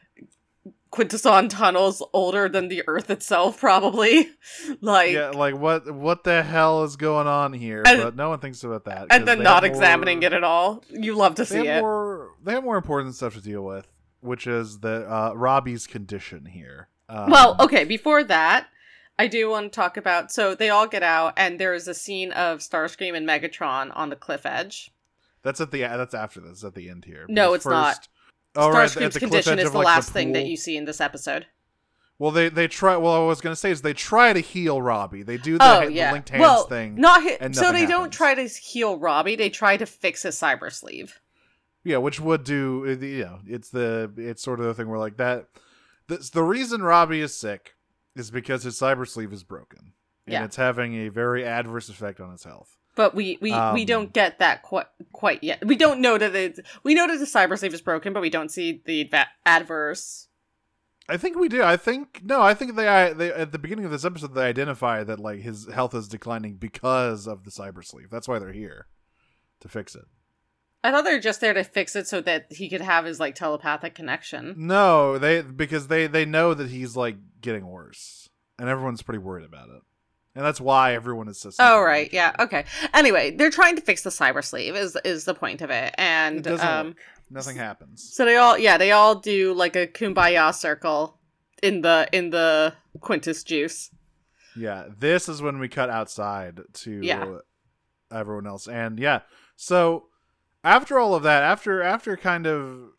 C: Quintesson tunnels older than the Earth itself, probably. Like,
B: Yeah, like what the hell is going on here?
C: And-
B: But no one thinks about that.
C: and then not examining it at all. You love to see it.
B: They have more important stuff to deal with, which is the Robbie's condition here.
C: Well, okay, before that, I do want to talk about, so they all get out, and there is a scene of Starscream and Megatron on the cliff edge.
B: That's after this. At the end here.
C: No,
B: Because
C: it's not.
B: Oh, right,
C: Starscream's
B: at the cliff
C: condition
B: edge
C: is
B: of,
C: the
B: like,
C: last thing that
B: pool.
C: you see in this episode.
B: Well, they try. Well, I was gonna say is they try to heal Robbie. They do
C: Oh,
B: the
C: yeah.
B: linked hands
C: Well,
B: thing.
C: not
B: and
C: so
B: nothing
C: they don't
B: happens.
C: try to heal Robbie, they try to fix his cyber sleeve.
B: Yeah, which would do. It's sort of the thing where like that. The reason Robbie is sick is because his cyber sleeve is broken, and
C: Yeah.
B: it's having a very adverse effect on his health.
C: But we don't get that quite yet. We don't know that we know that the cyber sleeve is broken, but we don't see the adverse.
B: I think we do. I think they at the beginning of this episode they identify that like his health is declining because of the cyber sleeve. That's why they're here to fix it.
C: I thought they were just there to fix it so that he could have his like telepathic connection.
B: No, because they know that he's like getting worse, and everyone's pretty worried about it, and that's why everyone is so.
C: Oh right, yeah, okay. Anyway, they're trying to fix the cyber sleeve is the point of it, and
B: It doesn't work. Nothing happens.
C: so they all do like a kumbaya circle in the Quintus juice.
B: Yeah, this is when we cut outside to
C: Yeah.
B: everyone else, and yeah, so after all of that, after kind of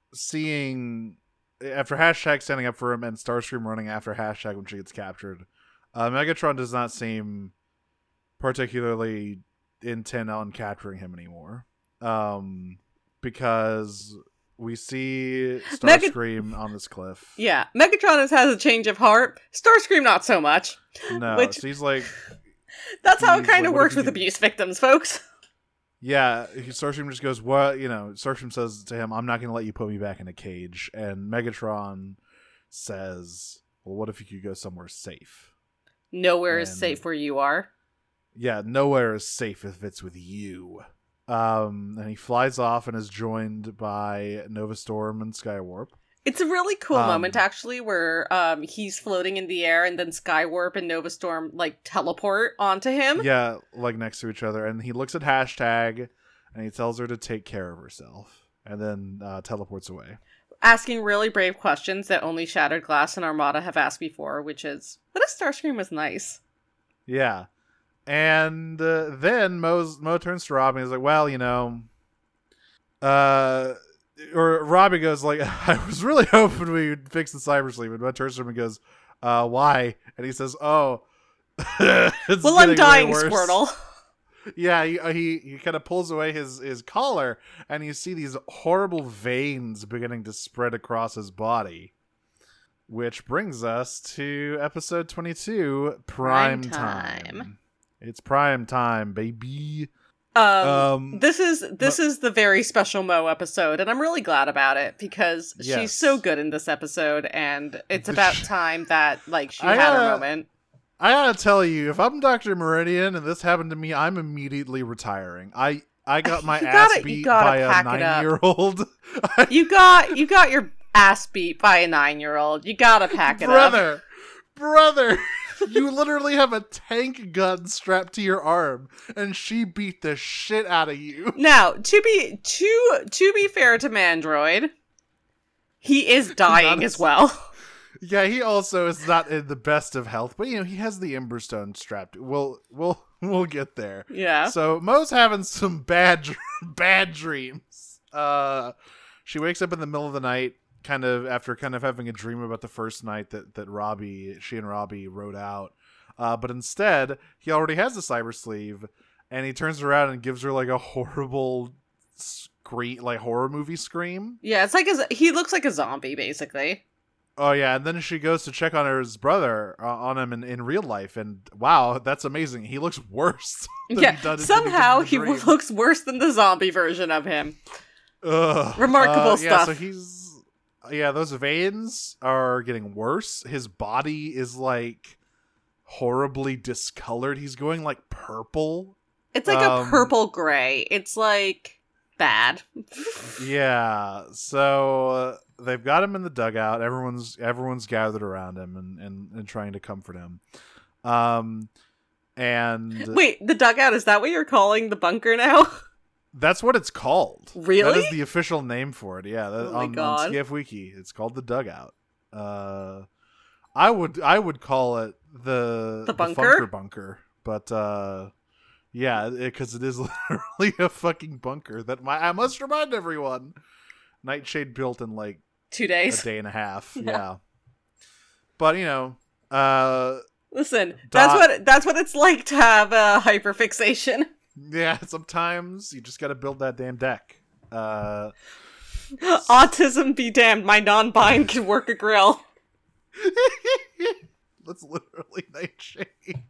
B: seeing after Hashtag standing up for him and Starscream running after Hashtag when she gets captured, Megatron does not seem particularly intent on capturing him anymore. Because we see Starscream on this cliff.
C: Yeah, Megatron has a change of heart. Starscream not so much.
B: No,
C: Which-
B: so he's like,
C: That's how it
B: He's
C: kind
B: like,
C: of
B: what if
C: works
B: he
C: with
B: can-
C: abuse victims, folks.
B: yeah, Starscream just goes, what, Starscream says to him, I'm not going to let you put me back in a cage. And Megatron says, well, what if you could go somewhere safe?
C: Nowhere is
B: And-
C: safe where you are.
B: Yeah, nowhere is safe if it's with you. And he flies off and is joined by Nova Storm and Skywarp.
C: It's a really cool
B: Um,
C: moment, actually, where he's floating in the air and then Skywarp and Nova Storm, like, teleport onto him.
B: Yeah, like next to each other. And he looks at Hashtag and he tells her to take care of herself. And then teleports away.
C: Asking really brave questions that only Shattered Glass and Armada have asked before, which is, what if Starscream was nice?
B: Yeah. And then Mo turns to Robbie and is like, well, or Robbie goes like, I was really hoping we'd fix the cyber sleeve. And Mo turns to him and goes, why? And he says, oh, it's
C: Well, I'm
B: getting way
C: dying,
B: worse."
C: Squirtle.
B: Yeah, he kind of pulls away his collar, and you see these horrible veins beginning to spread across his body. Which brings us to episode 22, Prime Time. It's prime time, baby.
C: This is the very special Mo episode, and I'm really glad about it because she's
B: Yes.
C: so good in this episode, and it's about time that like she
B: I,
C: had her moment.
B: I gotta tell you, if I'm Dr. Meridian and this happened to me, I'm immediately retiring. I got my
C: You
B: ass
C: gotta- you
B: beat
C: gotta
B: by a
C: pack it up.
B: 9-year-old.
C: You got your ass beat by a 9-year-old. You gotta pack it up.
B: Brother, you literally have a tank gun strapped to your arm, and she beat the shit out of you.
C: Now, to be fair to Mandroid, he is dying
B: Not
C: as well.
B: Yeah, he also is not in the best of health, but he has the Emberstone strapped. We'll get there.
C: Yeah.
B: So Mo's having some bad dreams. She wakes up in the middle of the night, after having a dream about the first night that she and Robbie rode out. But instead, he already has the cyber sleeve, and he turns around and gives her like a horrible scream, like horror movie scream.
C: Yeah, it's like he looks like a zombie, basically.
B: Oh yeah, and then she goes to check on his brother, on him in real life, and wow, that's amazing. He looks worse.
C: Somehow he looks worse than the zombie version of him.
B: Ugh.
C: Remarkable stuff.
B: Yeah, those veins are getting worse. His body is like horribly discolored. He's going like purple.
C: It's like a purple gray. It's like bad.
B: Yeah, so they've got him in the dugout. Everyone's gathered around him and trying to comfort him. And
C: wait, the dugout, is that what you're calling the bunker now?
B: That's what it's called.
C: Really?
B: That is the official name for it. Yeah,
C: Oh my
B: on
C: God.
B: TF Wiki, it's called the dugout. I would call it the
C: bunker?
B: bunker, but yeah, because it is literally a fucking bunker that I must remind everyone, Nightshade built in like
C: 2 days.
B: a day and a half. Yeah. But
C: listen, that's what it's like to have a hyperfixation.
B: yeah, sometimes you just got to build that damn deck.
C: Autism be damned, my non-bind can work a grill.
B: That's literally Nightshade.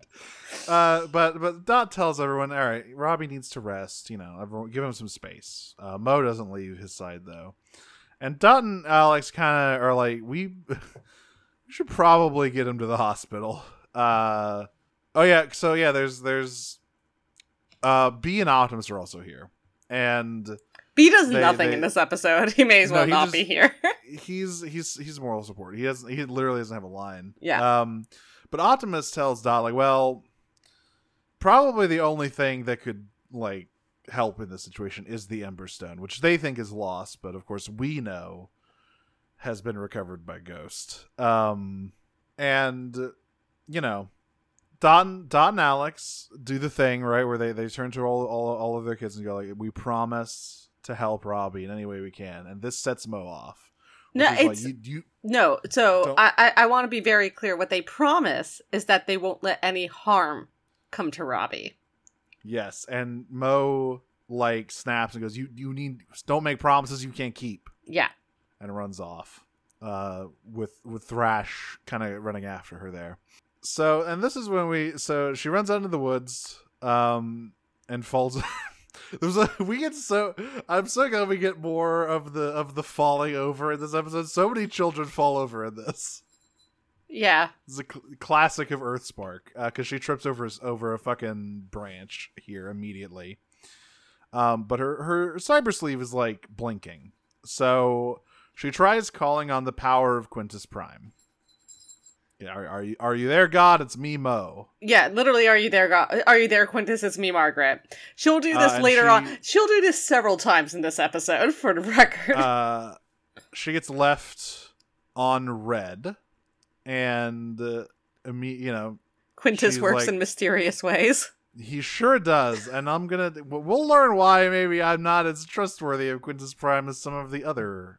B: But Dot tells everyone, all right, Robbie needs to rest. Everyone give him some space. Mo doesn't leave his side though, and Dot and Alex kind of are like, we should probably get him to the hospital. Oh yeah, so yeah, there's B and Optimus are also here, and
C: B does nothing in this episode. He may as well not be here.
B: he's moral support. He literally doesn't have a line.
C: Yeah.
B: But Optimus tells Dot like, well, probably the only thing that could like help in this situation is the Ember Stone, which they think is lost, but of course we know has been recovered by Ghost. And Dot and Alex do the thing, right, where they turn to all of their kids and go like, we promise to help Robbie in any way we can, and this sets Mo off.
C: No, it's no. So I want to be very clear. What they promise is that they won't let any harm come to Robbie.
B: Yes, and Mo like snaps and goes, "You don't make promises you can't keep."
C: Yeah,
B: and runs off. With Thrash kind of running after her there. So, and this is when she runs out into the woods, and falls. I'm so glad we get more of the falling over in this episode. So many children fall over in this.
C: Yeah.
B: It's a classic of Earthspark, because she trips over a fucking branch here immediately. But her cyber sleeve is like blinking. So she tries calling on the power of Quintus Prime. Yeah, are you there, God? It's me, Mo.
C: Yeah, literally, are you there, God? Are you there, Quintus? It's me, Margaret. She'll do this later on. She'll do this several times in this episode, for the record.
B: She gets left on red, and
C: Quintus works in mysterious ways.
B: He sure does, and we'll learn why maybe I'm not as trustworthy of Quintus Prime as some of the other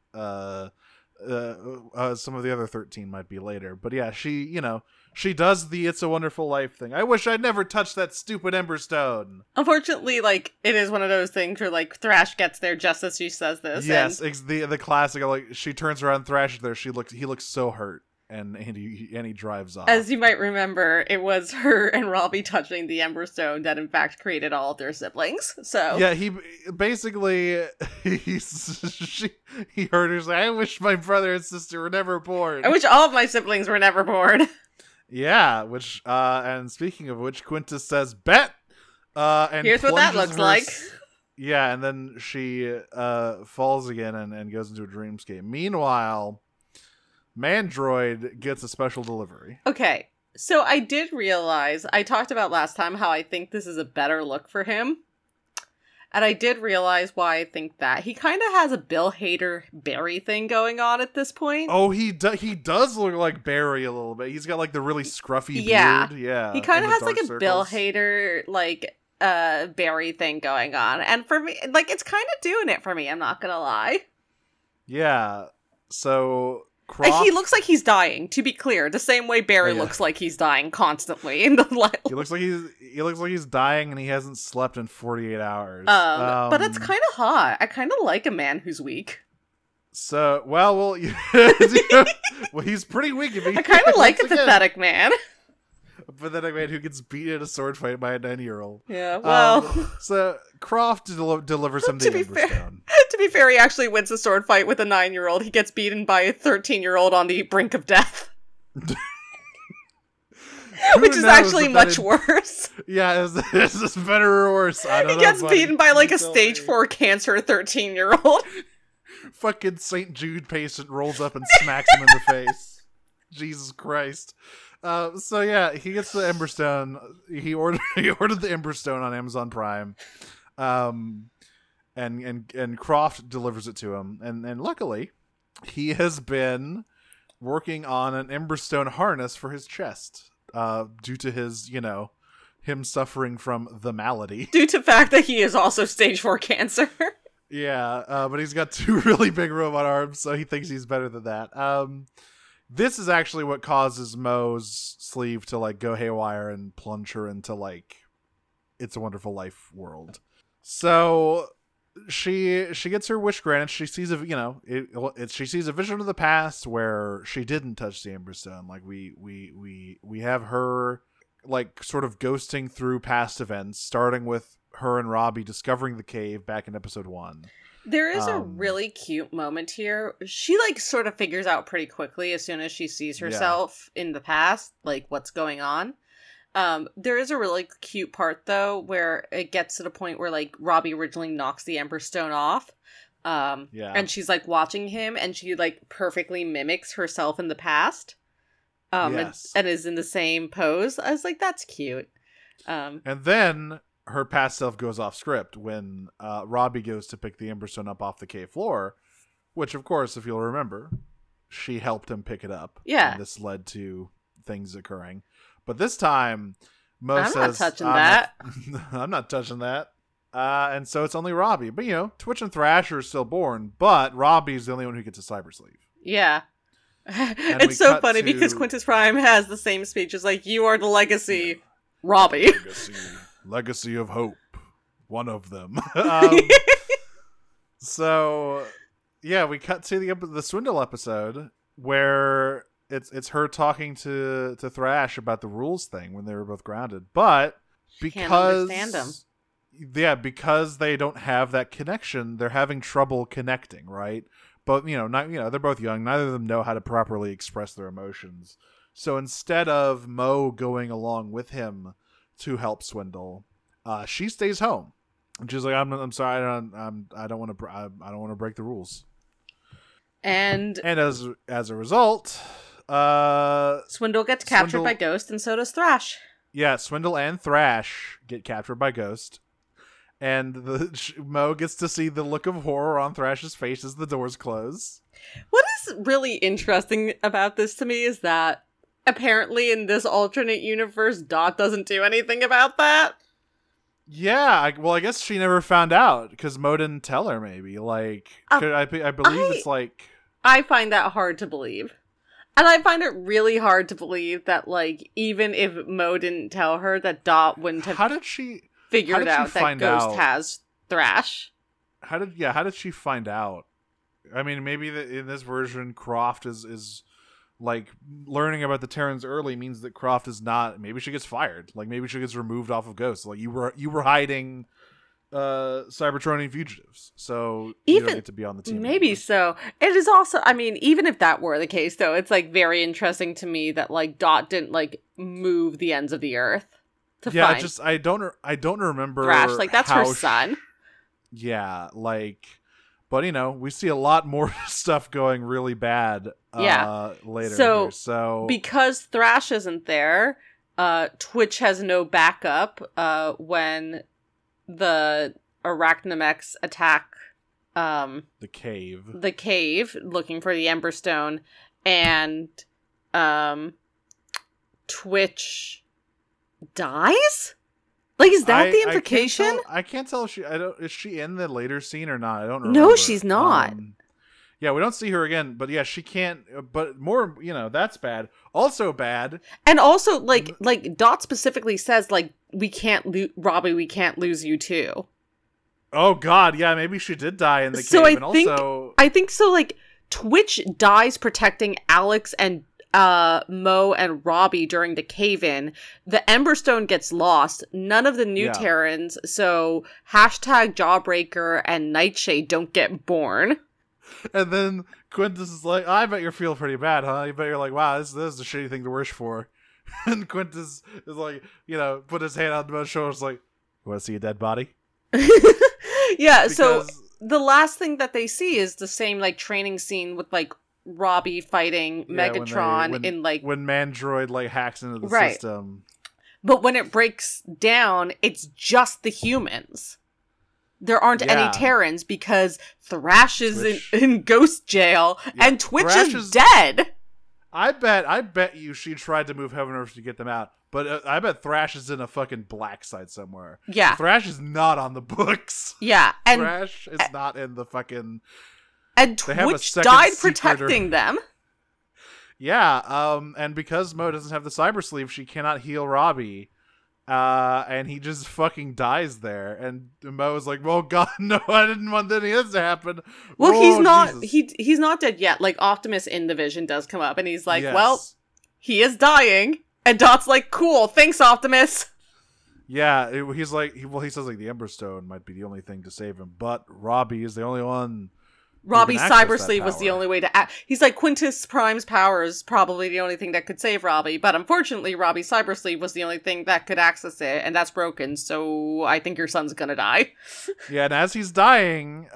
B: 13 might be later. But yeah, she does the It's a Wonderful Life thing. I wish I'd never touched that stupid Ember Stone.
C: Unfortunately, like, it is one of those things where, like, Thrash gets there just as she says this.
B: Yes, the classic, like, she turns around, Thrash is there, he looks so hurt. And he drives off. As
C: you might remember, it was her and Robbie touching the Ember Stone that in fact created all of their siblings. So
B: yeah, he basically he heard her say, "I wish my brother and sister were never born.
C: I wish all of my siblings were never born."
B: Yeah, which and speaking of which, Quintus says, "Bet." And
C: here's what that looks like.
B: Yeah, and then she falls again and goes into a dreamscape. Meanwhile, Mandroid gets a special delivery.
C: Okay, so I did realize, I talked about last time how I think this is a better look for him. And I did realize why I think that. He kind of has a Bill Hader Barry thing going on at this point.
B: Oh, he does look like Barry a little bit. He's got like the really scruffy beard. Yeah.
C: He kind of has like a Bill Hader, like, Barry thing going on. And for me, like, it's kind of doing it for me, I'm not gonna lie.
B: Yeah. So Croft,
C: He looks like he's dying, to be clear, the same way Barry looks like he's dying constantly in the
B: he looks like he's dying and he hasn't slept in 48 hours.
C: But it's kind of hot. I kind of like a man who's weak.
B: So, well, he's pretty weak.
C: I kind of like a pathetic man.
B: A pathetic man who gets beaten in a sword fight by a 9-year-old.
C: Yeah, well.
B: So Croft delivers him the Emberstone.
C: To be fair, he actually wins a sword fight with a 9-year-old. He gets beaten by a 13-year-old on the brink of death. Which is actually much worse.
B: Yeah, is this better or worse? I don't know.
C: He gets beaten by like a stage 4 cancer 13-year-old.
B: Fucking St. Jude patient rolls up and smacks him in the face. Jesus Christ. So yeah, he gets the Emberstone. He ordered the Emberstone on Amazon Prime. And Croft delivers it to him. And luckily, he has been working on an Emberstone harness for his chest. Due to his, him suffering from the malady.
C: Due to the fact that he is also stage 4 cancer.
B: Yeah, but he's got 2 really big robot arms, so he thinks he's better than that. This is actually what causes Mo's sleeve to go haywire and plunge her into It's a Wonderful Life world. So she gets her wish granted. She sees she sees a vision of the past where she didn't touch the Emberstone. We have her sort of ghosting through past events, starting with her and Robbie discovering the cave back in episode 1.
C: There is a really cute moment here. She sort of figures out pretty quickly as soon as she sees herself in the past, what's going on. There is a really cute part though where it gets to the point where Robbie originally knocks the Emberstone off. And she's watching him and she perfectly mimics herself in the past. And is in the same pose. I was like, that's cute.
B: And then her past self goes off script when Robbie goes to pick the Emberstone up off the cave floor, which, of course, if you'll remember, she helped him pick it up.
C: Yeah.
B: And this led to things occurring. But this time, Mo says,
C: I'm not touching that.
B: I'm not touching that. And so it's only Robbie. But, Twitch and Thrasher are still born, but Robbie's the only one who gets a cyber sleeve.
C: Yeah. It's so funny because Quintus Prime has the same speech. It's you are the legacy, Robbie.
B: Legacy of hope. One of them. So, yeah, we cut to the Swindle episode where it's her talking to Thrash about the rules thing when they were both grounded. But because
C: can't understand them.
B: Yeah, because they don't have that connection, they're having trouble connecting, right? But they're both young. Neither of them know how to properly express their emotions. So instead of Mo going along with him to help Swindle, she stays home, and she's like, "I'm sorry, I don't want to break the rules." And as a result,
C: Swindle gets captured by Ghost, and so does Thrash.
B: Yeah, Swindle and Thrash get captured by Ghost, and Mo gets to see the look of horror on Thrash's face as the doors close.
C: What is really interesting about this to me is that apparently in this alternate universe, Dot doesn't do anything about that.
B: Yeah, I guess she never found out because Mo didn't tell her. Maybe I believe it's
C: I find that hard to believe, and I find it really hard to believe that even if Mo didn't tell her, that Dot wouldn't have.
B: How did she
C: figured out that Ghost has Thrash?
B: How did she find out? I mean, maybe in this version, Croft is learning about the Terrans early means that Croft is not. Maybe she gets fired. Maybe she gets removed off of Ghost. You were hiding Cybertronian fugitives, so you don't get to be on the team.
C: Maybe anymore. So. It is also. I mean, even if that were the case, though, it's very interesting to me that Dot didn't move the ends of the earth to find.
B: I don't remember
C: Thrash. That's her son.
B: Yeah, but we see a lot more stuff going really bad later. So
C: because Thrash isn't there, Twitch has no backup when the Arachnomechs attack
B: the cave
C: looking for the Emberstone, and Twitch dies? Is that the implication?
B: I can't tell if is she in the later scene or not? I don't remember.
C: No, she's not.
B: Yeah, we don't see her again, but yeah, she can't. But more, that's bad. Also bad.
C: And also, like Dot specifically says, like, we can't Robbie, we can't lose you too.
B: Oh God, yeah, maybe she did die in the cave.
C: I think so. Like, Twitch dies protecting Alex and Mo and Robbie during the cave-in. The Emberstone gets lost. None of the new Terrans, so #Jawbreaker and Nightshade don't get born.
B: And then Quintus is like, I bet you're feeling pretty bad, huh? You bet you're like, wow, this is a shitty thing to wish for. And Quintus is like, put his hand on Mo's shoulders like, you want to see a dead body?
C: Yeah, so the last thing that they see is the same, like, training scene with, like, Robbie fighting Megatron
B: when Mandroid, like, hacks into the system.
C: But when it breaks down, it's just the humans. There aren't any Terrans because Thrash is in ghost jail and Twitch is dead.
B: I bet you she tried to move Heaven and Earth to get them out, but I bet Thrash is in a fucking black site somewhere.
C: Yeah.
B: Thrash is not on the books.
C: Yeah. And
B: Thrash is not in the fucking...
C: And Twitch died protecting them.
B: Yeah, and because Mo doesn't have the cyber sleeve, she cannot heal Robbie. And he just fucking dies there. And Mo's like, well, God, no, I didn't want any of this to happen.
C: Well, he's not, he's not dead yet. Like, Optimus in the vision does come up, and he's like, well, he is dying. And Dot's like, cool, thanks, Optimus.
B: Yeah, he's like, he says, like, the Emberstone might be the only thing to save him, but Robbie is the only one.
C: Robbie's cyber sleeve was the only way to act. He's like, Quintus Prime's power is probably the only thing that could save Robbie, but unfortunately, Robbie's cyber sleeve was the only thing that could access it, and that's broken, so I think your son's gonna die.
B: Yeah, and as he's dying,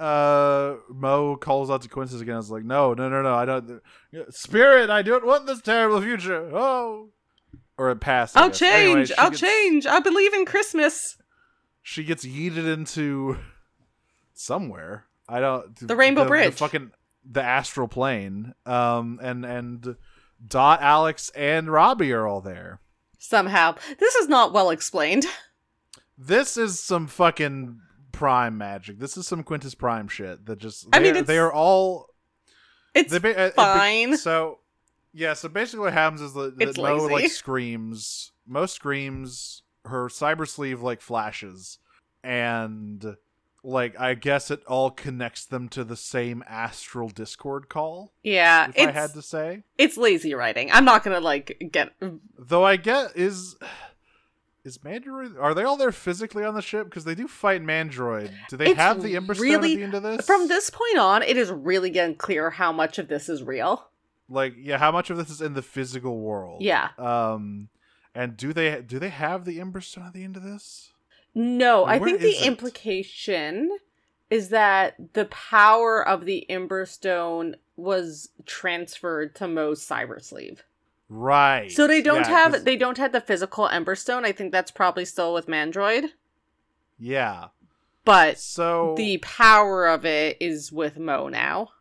B: Mo calls out to Quintus again. It's like, no, I don't... Spirit, I don't want this terrible future. Oh! Or it passed.
C: I'll change. I believe in Christmas.
B: She gets yeeted into somewhere. The
C: Rainbow Bridge.
B: The astral plane. And Dot, Alex, and Robbie are all there.
C: Somehow. This is not well explained.
B: This is some fucking Prime magic. This is some Quintus Prime shit that just... they are all...
C: It's fine.
B: So basically what happens is that Mo, like, screams. Mo screams. Her cyber sleeve, like, flashes. And... like, I guess it all connects them to the same astral Discord call.
C: Yeah,
B: if I had to say.
C: It's lazy writing. I'm not gonna, like, get...
B: Though I get, is Mandroid... Are they all there physically on the ship? Because they do fight Mandroid. Do they have the Emberstone at the end of this?
C: From this point on, it is really getting clear how much of this is real.
B: Like, yeah, how much of this is in the physical world.
C: Yeah.
B: And do they have the Emberstone at the end of this?
C: No, I think the implication is that the power of the Emberstone was transferred to Mo's cyber sleeve.
B: Right.
C: So they don't have the physical Emberstone. I think that's probably still with Mandroid.
B: Yeah.
C: But the power of it is with Mo now.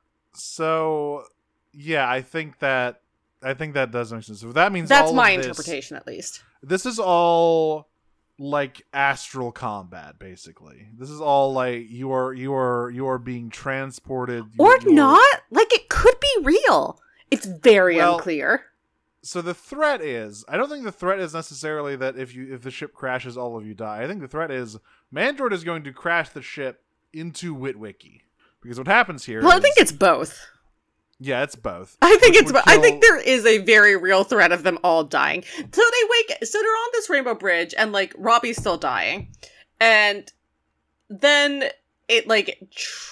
B: So yeah, I think that does make sense. So that means
C: that's my interpretation, at least.
B: This is all like astral combat, basically. This is all like you are being transported,
C: or not. Like, it could be real. It's very unclear.
B: So the threat is, I don't think the threat is necessarily that if the ship crashes, all of you die. I think the threat is Mandroid is going to crash the ship into Witwicky, because what happens here?
C: Well, I think it's both.
B: Yeah, it's both.
C: I think there is a very real threat of them all dying. So they're on this Rainbow Bridge, and, like, Robbie's still dying. And then it, like,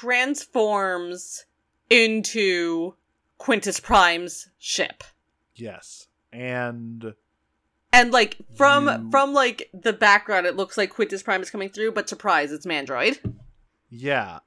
C: transforms into Quintus Prime's ship.
B: Yes. And
C: like, from like the background, it looks like Quintus Prime is coming through, but surprise, it's Mandroid. Yeah.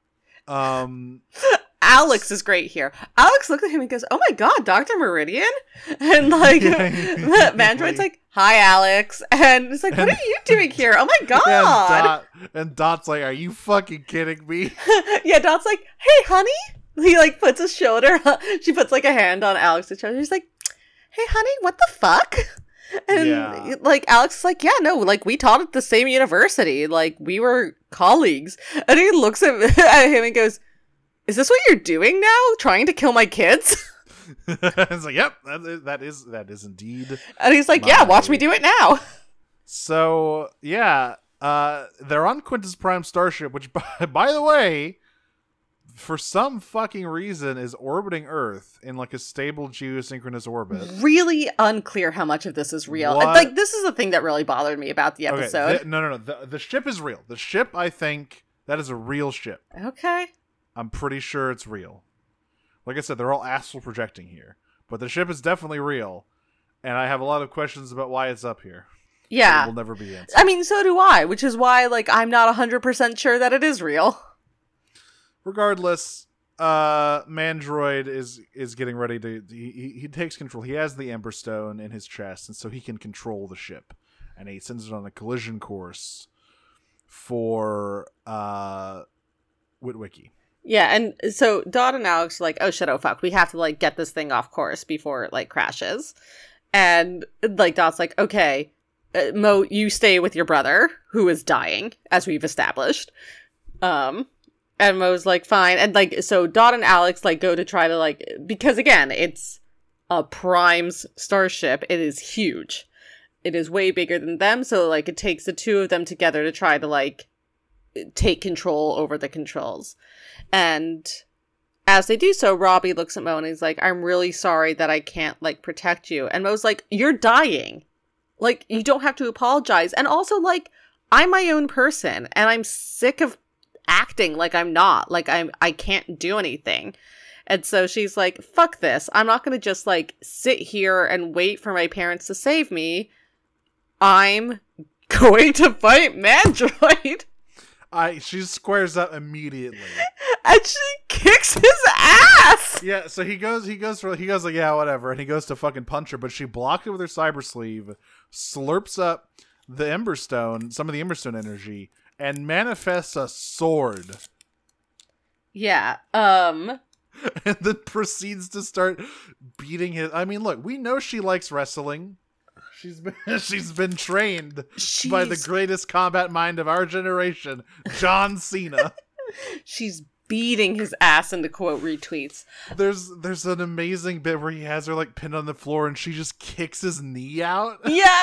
C: Alex is great here. Alex looks at him and goes, "Oh my God, Dr. Meridian?" And, like, Mandroid's like, "Hi, Alex." And it's like, "What are you doing here? Oh my God."
B: And Dot's like, "Are you fucking kidding me?"
C: Yeah, Dot's like, "Hey, honey." He, like, puts his shoulder, she puts, like, a hand on Alex's shoulder. She's like, "Hey, honey, what the fuck?" And, like, Alex is like, "Yeah, no, like, we taught at the same university. Like, we were colleagues." And he looks at him and goes, is this what you're doing now? Trying to kill my kids?
B: It's like, yep, that is indeed.
C: And he's like, yeah, watch me do it now.
B: So, yeah, they're on Quintus Prime starship, which, by the way, for some fucking reason is orbiting Earth in like a stable geosynchronous orbit.
C: Really unclear how much of this is real.
B: What?
C: Like, this is the thing that really bothered me about the episode.
B: Okay, no. The ship is real. The ship, I think, that is a real ship.
C: Okay.
B: I'm pretty sure it's real. Like I said, they're all astral projecting here. But the ship is definitely real. And I have a lot of questions about why it's up here.
C: Yeah.
B: It will never be answered.
C: I mean, so do I, which is why, like, I'm not 100% sure that it is real.
B: Regardless, Mandroid is getting ready to... He takes control. He has the Ember Stone in his chest, and so he can control the ship. And he sends it on a collision course for Witwicky.
C: Yeah, and so Dot and Alex are like, oh shit, oh fuck, we have to, like, get this thing off course before it, like, crashes. And, like, Dot's like, okay, Mo, you stay with your brother, who is dying, as we've established. And Mo's like, fine. And, like, so Dot and Alex, like, go to try to, like, because, again, it's a Prime's starship. It is huge. It is way bigger than them, so, like, it takes the two of them together to try to, like, take control over the controls. And as they do so, Robbie looks at Mo and he's like, I'm really sorry that I can't, like, protect you. And Mo's like, you're dying. Like, you don't have to apologize. And also, like, I'm my own person, and I'm sick of acting like I'm not. Like, I can't do anything. And so she's like, fuck this. I'm not going to just, like, sit here and wait for my parents to save me. I'm going to fight Mandroid.
B: She squares up immediately.
C: And she kicks his ass!
B: Yeah, so he goes like, yeah, whatever, and he goes to fucking punch her, but she blocked it with her cyber sleeve, slurps up the Emberstone, some of the Emberstone energy, and manifests a sword.
C: Yeah,
B: and then proceeds to start beating his... I mean, look, we know she likes wrestling. She's been trained by the greatest combat mind of our generation, John Cena.
C: She's beating his ass into quote retweets.
B: There's an amazing bit where he has her like pinned on the floor and she just kicks his knee out.
C: Yeah,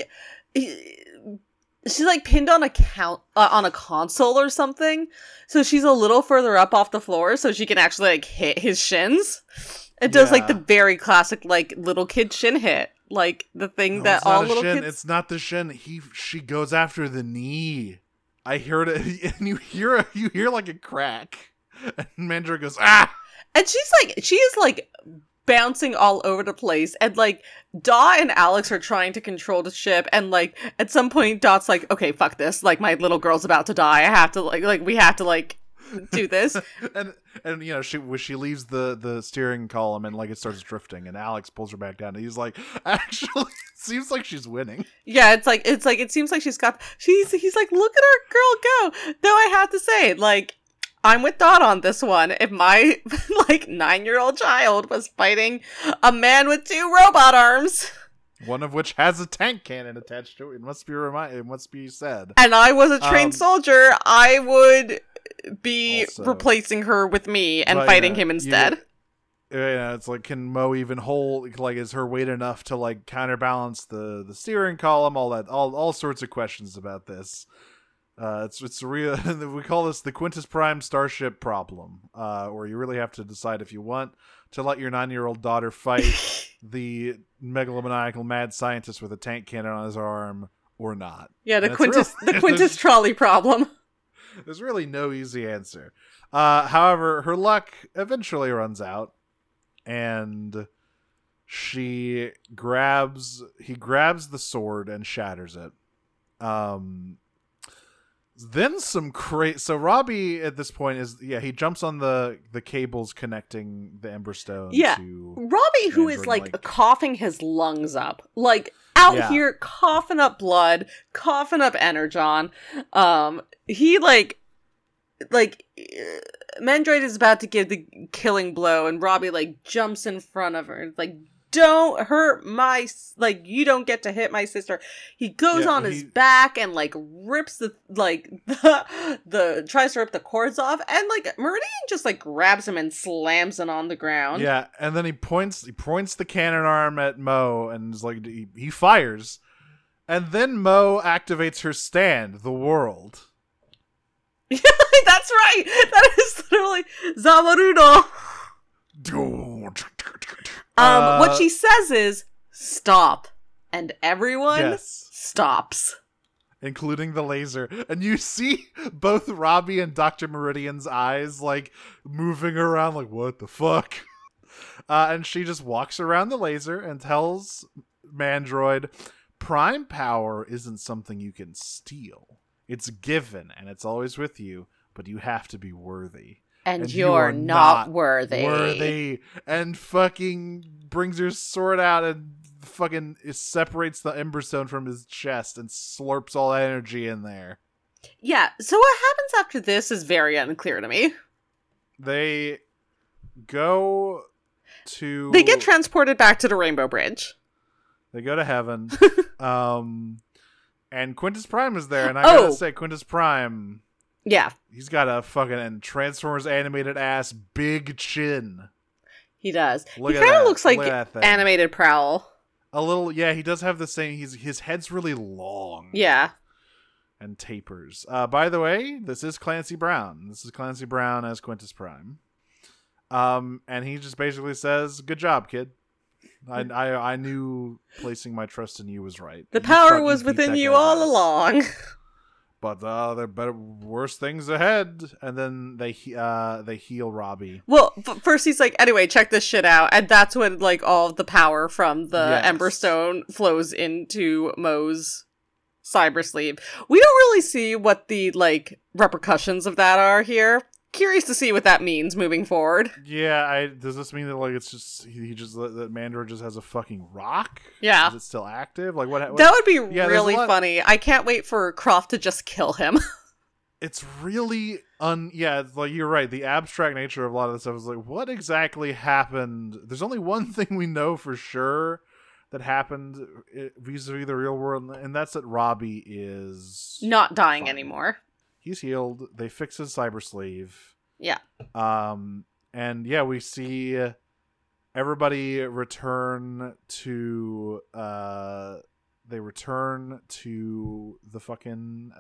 C: she's like pinned on a console or something. So she's a little further up off the floor so she can actually like hit his shins. It does like the very classic like little kid shin hit. Like the thing that all little kids...
B: It's not the shin. She goes after the knee. I heard it, and you hear like a crack, and Mandra goes ah,
C: and she is like bouncing all over the place, and like Dot and Alex are trying to control the ship, and like at some point Dot's like, okay, fuck this, like my little girl's about to die. I have to like we have to like do this.
B: and you know she leaves the steering column and like it starts drifting and Alex pulls her back down and he's like, actually it seems like she's winning.
C: Yeah, it seems like he's like, look at our girl go. Though I have to say, like, I'm with Dot on this one. If my like 9-year-old child was fighting a man with 2 robot arms,
B: one of which has a tank cannon attached to it, it must be said,
C: and I was a trained soldier, I would be also replacing her with me and fighting him instead.
B: Yeah, it's like, can Mo even hold, like, is her weight enough to like counterbalance the steering column, all sorts of questions about this. It's real. We call this the Quintus Prime starship problem, where you really have to decide if you want to let your 9-year-old daughter fight the megalomaniacal mad scientist with a tank cannon on his arm or not.
C: Yeah, the Quintus trolley problem.
B: There's really no easy answer. However, her luck eventually runs out, and he grabs the sword and shatters it. Then some so Robbie at this point he jumps on the cables connecting the Emberstone.
C: Yeah,
B: to
C: Robbie, who is like coughing his lungs up, like out here coughing up blood, coughing up energon. He like Mandroid is about to give the killing blow, and Robbie like jumps in front of her, like don't hurt my, like, you don't get to hit my sister. He goes on his back and, like, rips the tries to rip the cords off, and, like, Meridian just, like, grabs him and slams him on the ground.
B: Yeah, and then he points the cannon arm at Mo, and is like, he fires. And then Mo activates her stand, the world.
C: That's right! That is literally Zamarudo! What she says is, stop. And everyone stops.
B: Including the laser. And you see both Robbie and Dr. Meridian's eyes, like, moving around, like, what the fuck? And she just walks around the laser and tells Mandroid, prime power isn't something you can steal. It's given, and it's always with you, but you have to be worthy.
C: And you're not worthy.
B: And fucking brings her sword out and fucking separates the Emberstone from his chest and slurps all that energy in there.
C: Yeah, so what happens after this is very unclear to me.
B: They go to...
C: They get transported back to the Rainbow Bridge.
B: They go to heaven. And Quintus Prime is there, and I gotta say, Quintus Prime...
C: Yeah.
B: He's got a fucking Transformers animated ass big chin.
C: He does. He kind of looks like animated Prowl.
B: A little, yeah, he does have the same, his head's really long.
C: Yeah.
B: And tapers. By the way, this is Clancy Brown. This is Clancy Brown as Quintus Prime. And he just basically says, good job, kid. I knew placing my trust in you was right.
C: The power was within you all along.
B: But there are worse things ahead. And then they heal Robbie.
C: Well, first he's like, anyway, check this shit out. And that's when, like, all of the power from the Emberstone flows into Mo's cyber sleeve. We don't really see what the, like, repercussions of that are here. Curious to see what that means moving forward.
B: Yeah, does this mean that, like, it's just that Mandroid just has a fucking rock?
C: Yeah,
B: is it still active? Like, what
C: that would be really funny. I can't wait for Croft to just kill him.
B: It's really it's like, you're right. The abstract nature of a lot of this stuff is like, what exactly happened? There's only one thing we know for sure that happened vis-a-vis the real world, and that's that Robbie is
C: not dying anymore.
B: He's healed. They fix his cyber sleeve.
C: Yeah.
B: And yeah, we see everybody return to they return to the fucking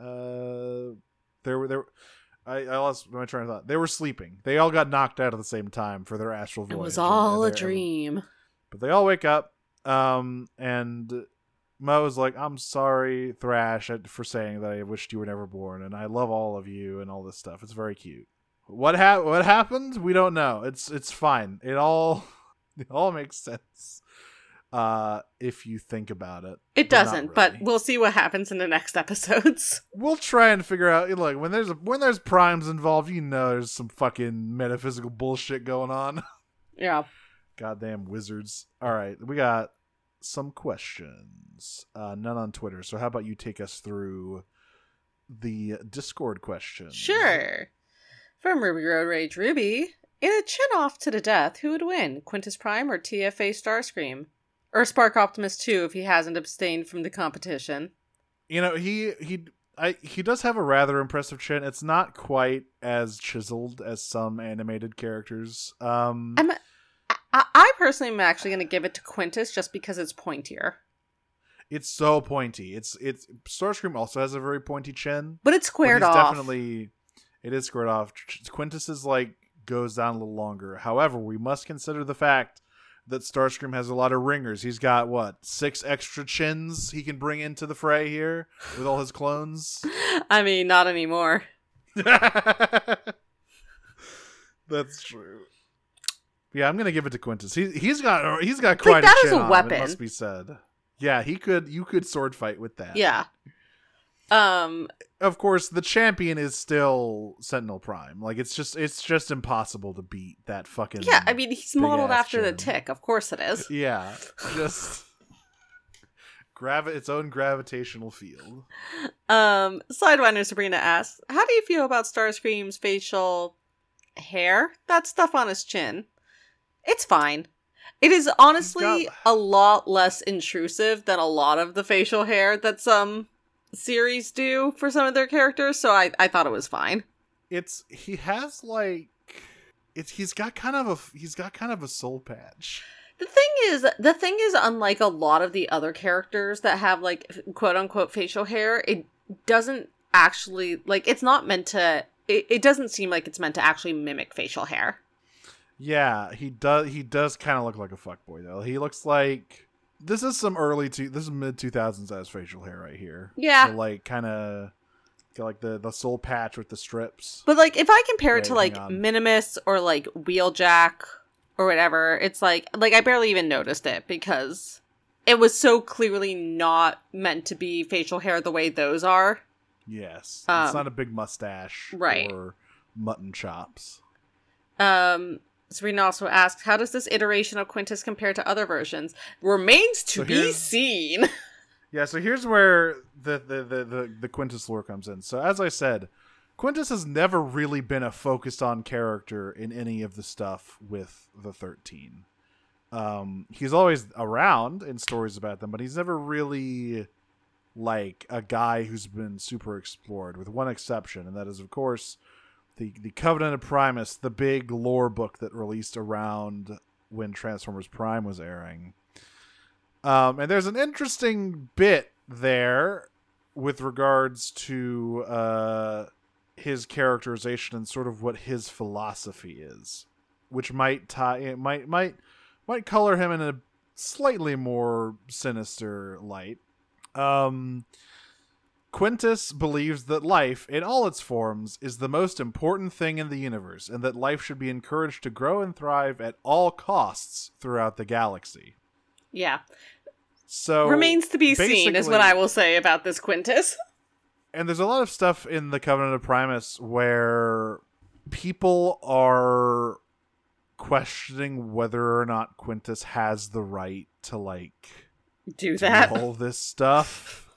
B: I lost my train of thought. They were sleeping. They all got knocked out at the same time for their astral voyage.
C: It was all a dream.
B: But they all wake up, and Mo's like, I'm sorry, Thrash, for saying that I wished you were never born, and I love all of you, and all this stuff. It's very cute. What happened? We don't know. It's fine. It all makes sense if you think about it.
C: It doesn't, really. But we'll see what happens in the next episodes.
B: We'll try and figure out. Look, when there's primes involved, you know there's some fucking metaphysical bullshit going on.
C: Yeah.
B: Goddamn wizards. All right, we got some questions. None on Twitter. So how about you take us through the Discord questions?
C: Sure. From Ruby Road Rage Ruby, in a chin-off to the death, who would win? Quintus Prime or TFA Starscream? Or Spark Optimus 2 if he hasn't abstained from the competition. You know, he does have a rather impressive chin. It's not quite as chiseled as some animated characters. I personally am actually going to give it to Quintus just because it's pointier. It's so pointy. It's Starscream also has a very pointy chin, but it's squared off. It is squared off. Quintus is like goes down a little longer. However, we must consider the fact that Starscream has a lot of ringers. He's got 6 extra chins he can bring into the fray here with all his clones. I mean, not anymore. That's true. Yeah, I'm gonna give it to Quintus. He's got quite a chin on him, it must be said. Yeah, you could sword fight with that. Yeah. Of course, the champion is still Sentinel Prime. Like it's just impossible to beat that fucking. Yeah, I mean he's modeled after chin. The Tick. Of course it is. Yeah, just its own gravitational field. Sidewinder Sabrina asks, "How do you feel about Starscream's facial hair? That stuff on his chin. It's fine. It is honestly
B: got-
C: a lot less intrusive than a lot of the facial hair that some series do for some of their characters, so I thought it was fine.
B: He's got kind of a soul patch.
C: The thing is, unlike a lot of the other characters that have like quote unquote facial hair, it doesn't actually like it's not meant to. It doesn't seem like it's meant to actually mimic facial hair.
B: Yeah, he does kind of look like a fuckboy though. He looks like this is mid 2000s as facial hair right here.
C: Yeah,
B: so, like kind of like the soul patch with the strips.
C: but like if I compare it
B: Wait,
C: to like
B: hang on.
C: Minimus or like Wheeljack or whatever, it's like I barely even noticed it because it was so clearly not meant to be facial hair the way those are.
B: Yes,
C: Um,
B: it's not a big mustache,
C: right.
B: or mutton chops.
C: Serena also asks, how does this iteration of Quintus compare to other versions? Remains to
B: So
C: be
B: here's-
C: seen.
B: Yeah, so here's where the Quintus lore comes in. So as I said, Quintus has never really been a focused on character in any of the stuff with the 13. He's always around in stories about them, but he's never really like a guy who's been super explored, with one exception, and that is, of course, the Covenant of Primus, the big lore book that released around when Transformers Prime was airing. And there's an interesting bit there with regards to his characterization and sort of what his philosophy is, which might color him in a slightly more sinister light. Quintus believes that life, in all its forms, is the most important thing in the universe, and that life should be encouraged to grow and thrive at all costs throughout the galaxy.
C: Yeah.
B: So
C: Remains to be seen is what
B: basically-
C: I will say about this Quintus.
B: And there's a lot of stuff in the Covenant of Primus where people are questioning whether or not Quintus has the right to
C: Do
B: do
C: that.
B: all this stuff.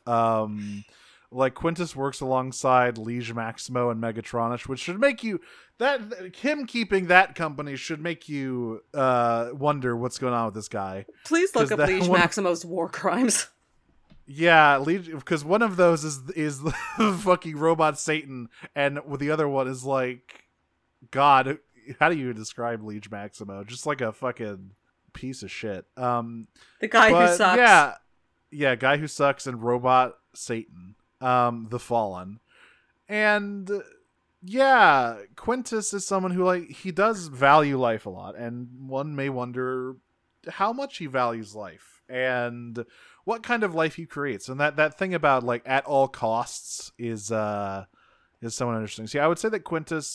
B: Like Quintus works alongside Liege Maximo and Megatronish, which should make you him keeping that company should make you wonder what's going on with this guy.
C: Please look
B: 'Cause
C: up
B: that
C: Liege
B: one-
C: Maximo's war crimes.
B: Yeah, because one of those is the fucking robot Satan, and the other one is like, God, how do you describe Liege Maximo? Just like a fucking piece of shit.
C: The guy who
B: But,
C: sucks.
B: yeah, guy who sucks and robot Satan, the Fallen, and yeah, Quintus is someone who he does value life a lot, and one may wonder how much he values life and what kind of life he creates, and that thing about at all costs is somewhat interesting. See, I would say that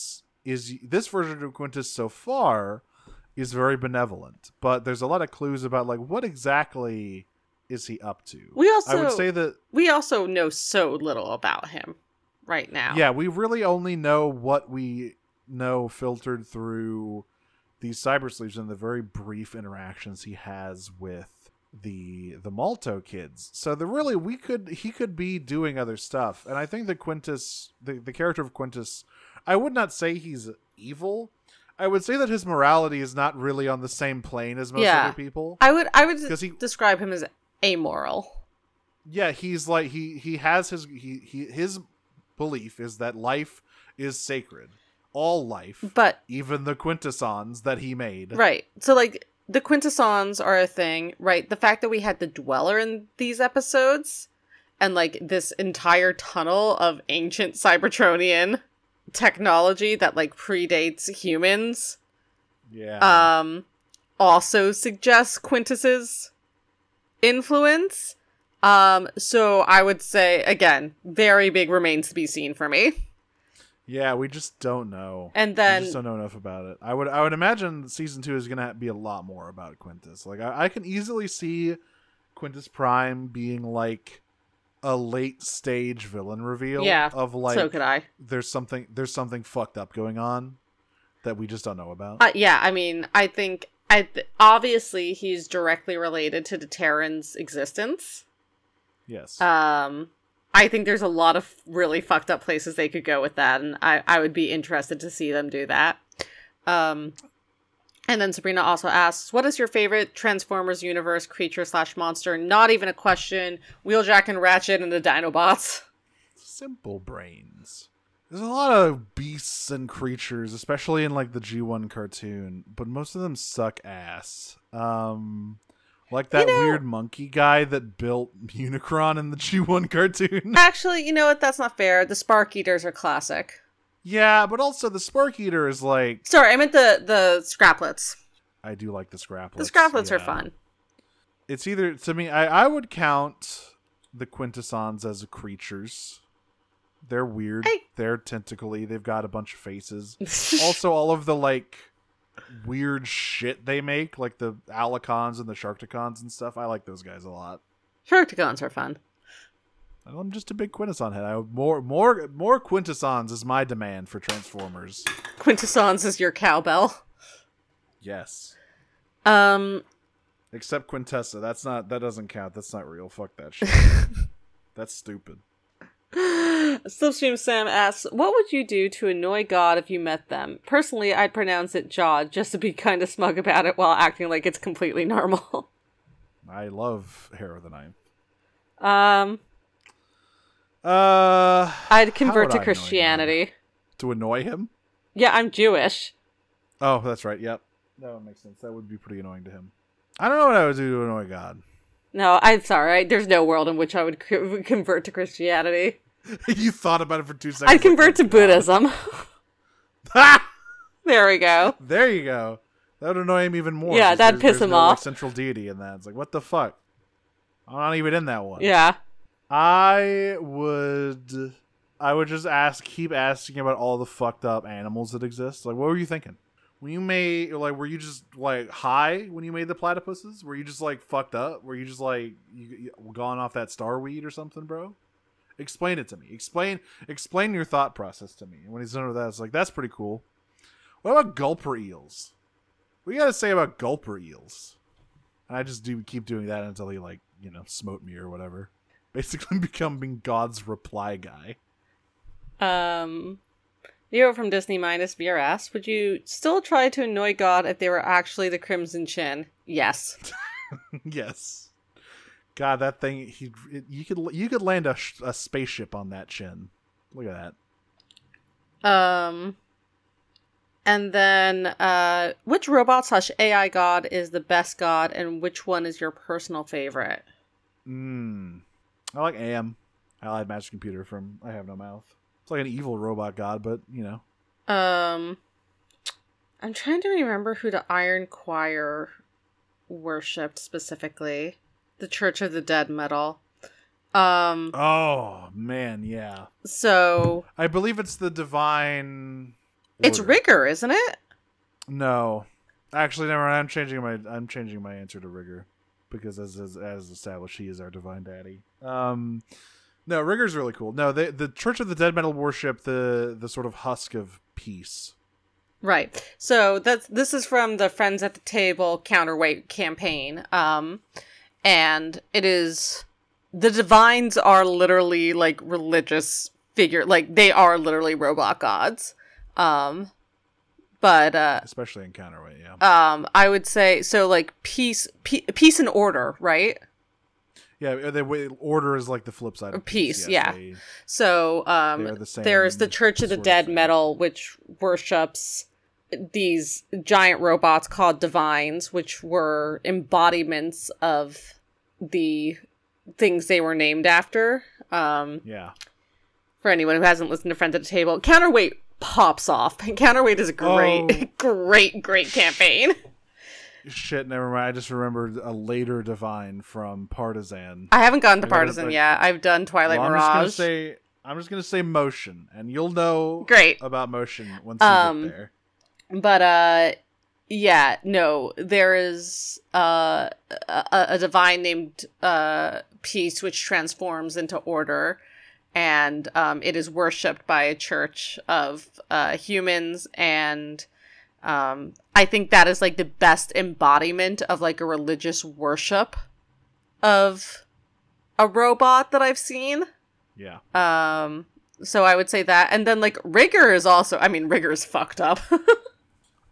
B: this version of Quintus so far is very benevolent, but there's a lot of clues about what exactly is he up to. I would say that
C: We also know so little about him right now.
B: yeah, we really only know what we know filtered through these cyber sleeves and the very brief interactions he has with the Malto kids. So he could be doing other stuff, and I think that Quintus, the character of Quintus, I would not say he's evil. I would say that his morality is not really on the same plane as most other people.
C: I would
B: 'Cause he-
C: describe him as amoral.
B: Yeah, he's he has his belief is that life is sacred. All life,
C: But
B: even the Quintessons that he made.
C: right. So the Quintessons are a thing, right? The fact that we had the Dweller in these episodes and this entire tunnel of ancient Cybertronian technology that predates humans
B: Yeah.
C: also suggests Quintus's influence. So I would say again, very big remains to be seen for me.
B: Yeah, we just don't know.
C: And
B: We
C: then
B: just don't know enough about it. I would imagine season 2 is gonna be a lot more about Quintus. I can easily see Quintus Prime being a late stage villain reveal.
C: Yeah,
B: Of
C: so could I.
B: there's something fucked up going on that we just don't know about.
C: Yeah, I mean, I think obviously he's directly related to the Terran's existence.
B: Yes.
C: I think there's a lot of really fucked up places they could go with that, and I would be interested to see them do that. And then Sabrina also asks, what is your favorite Transformers universe creature/monster? Not even a question. Wheeljack and Ratchet and the Dinobots.
B: Simple brains. There's a lot of beasts and creatures, especially in like the G1 cartoon, but most of them suck ass. Like that weird monkey guy that built Unicron in the G1 cartoon.
C: Actually, you know what? That's not fair. The Spark Eaters are classic.
B: Yeah, but also the Spark Eater is like...
C: Sorry, I meant the Scraplets.
B: I do like the Scraplets.
C: The Scraplets are fun.
B: It's either, to me, I would count the Quintessons as creatures. They're weird. They're tentacly. They've got a bunch of faces. Also, all of the, like, weird shit they make, like the Alicons and the Sharkticons and stuff, I like those guys a lot.
C: Sharkticons are fun.
B: I'm just a big Quintesson head. More Quintessons is my demand for Transformers.
C: Quintessons is your cowbell.
B: Yes.
C: Except
B: Quintessa. That doesn't count. That's not real. Fuck that shit. That's stupid.
C: Slipstream Sam asks, what would you do to annoy God if you met them? Personally, I'd pronounce it Jod, just to be kind of smug about it while acting like it's completely normal.
B: I love Hair of the Ninth.
C: I'd convert to Christianity.
B: To annoy him?
C: Yeah, I'm Jewish.
B: Oh, that's right. Yep. That would make sense. That would be pretty annoying to him. I don't know what I would do to annoy God.
C: No, I'm sorry. There's no world in which I would convert to Christianity.
B: You thought about it for 2 seconds.
C: I'd convert to Buddhism.
B: Ha!
C: There we go.
B: There you go. That would annoy him even more.
C: Yeah, that'd piss him off.
B: Like, central deity in that. It's like, what the fuck? I'm not even in that one.
C: Yeah.
B: I would just keep asking about all the fucked up animals that exist. Like, what were you thinking? When you made, like, were you just, like, high when you made the platypuses? Were you just, like, fucked up? Were you just, like, you gone off that star weed or something, bro? Explain it to me. Explain your thought process to me. And when he's done with that, it's like, that's pretty cool. What about gulper eels? What do you gotta say about gulper eels? And I just keep doing that until he, like, smote me or whatever. Basically becoming God's reply guy.
C: Nero from Disney Minus VR asks, would you still try to annoy God if they were actually the Crimson Chin? Yes.
B: Yes. God, that thing, you could land a spaceship on that chin. Look at
C: that. And then, which robot/AI god is the best god, and which one is your personal favorite?
B: I like AM, Allied Magic Computer from I Have No Mouth. It's like an evil robot god, but,
C: I'm trying to remember who the Iron Choir worshipped specifically. The Church of the Dead Metal.
B: Oh, man, yeah.
C: So...
B: I believe it's the Divine...
C: It's Rigger, isn't it?
B: No. Actually, never mind. I'm changing my answer to Rigger. Because as established, he is our divine daddy. No, Rigger's really cool. No, the Church of the Dead Metal worship the sort of husk of peace.
C: Right. So this is from the Friends at the Table Counterweight campaign. And it is, the divines are literally like religious figure, like they are literally robot gods. But
B: especially in Counterweight, yeah.
C: I would say so, like peace and order, right?
B: Yeah, order is like the flip side of
C: peace.
B: Yes,
C: yeah. So there's the Church of the Dead Metal, which worships these giant robots called divines, which were embodiments of the things they were named after.
B: Yeah.
C: For anyone who hasn't listened to Friends at the Table, Counterweight pops off. Counterweight is a great campaign.
B: Shit, never mind. I just remembered a later divine from Partisan.
C: I haven't gotten to Partisan yet. I've done Twilight Mirage.
B: I'm just gonna say Motion, and you'll know about Motion once you get there.
C: But yeah, no, there is a divine named Peace, which transforms into Order. And it is worshipped by a church of humans, and I think that is like the best embodiment of like a religious worship of a robot that I've seen.
B: Yeah.
C: So I would say that, and then like Rigger is also. I mean, Rigger is fucked up.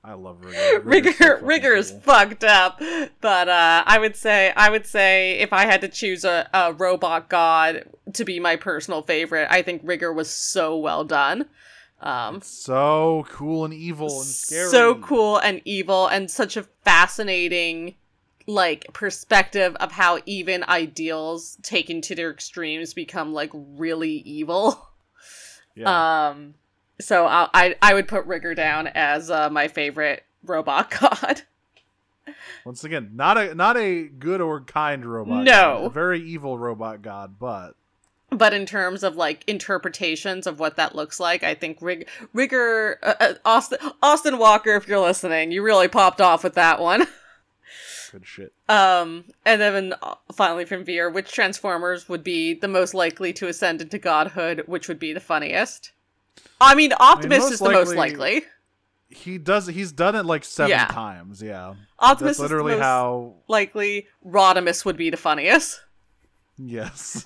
B: I love Rigger.
C: Rigger is fucked up, but I would say if I had to choose a robot god to be my personal favorite, I think Rigger was so well done.
B: So cool and evil and scary.
C: So cool and evil, and such a fascinating like perspective of how even ideals taken to their extremes become like really evil.
B: Yeah.
C: So I would put Rigger down as my favorite robot god.
B: Once again, not a good or kind robot.
C: No.
B: God, a very evil robot god, but
C: in terms of like interpretations of what that looks like, I think Rigger Austin Walker, if you're listening, you really popped off with that one.
B: good shit.
C: And then finally from Veer, which Transformers would be the most likely to ascend into godhood, which would be the funniest? I mean, Optimus is the most likely.
B: He's done it like 7
C: Yeah.
B: times, yeah.
C: Optimus
B: That's literally
C: is the most
B: how
C: likely. Rodimus would be the funniest.
B: Yes.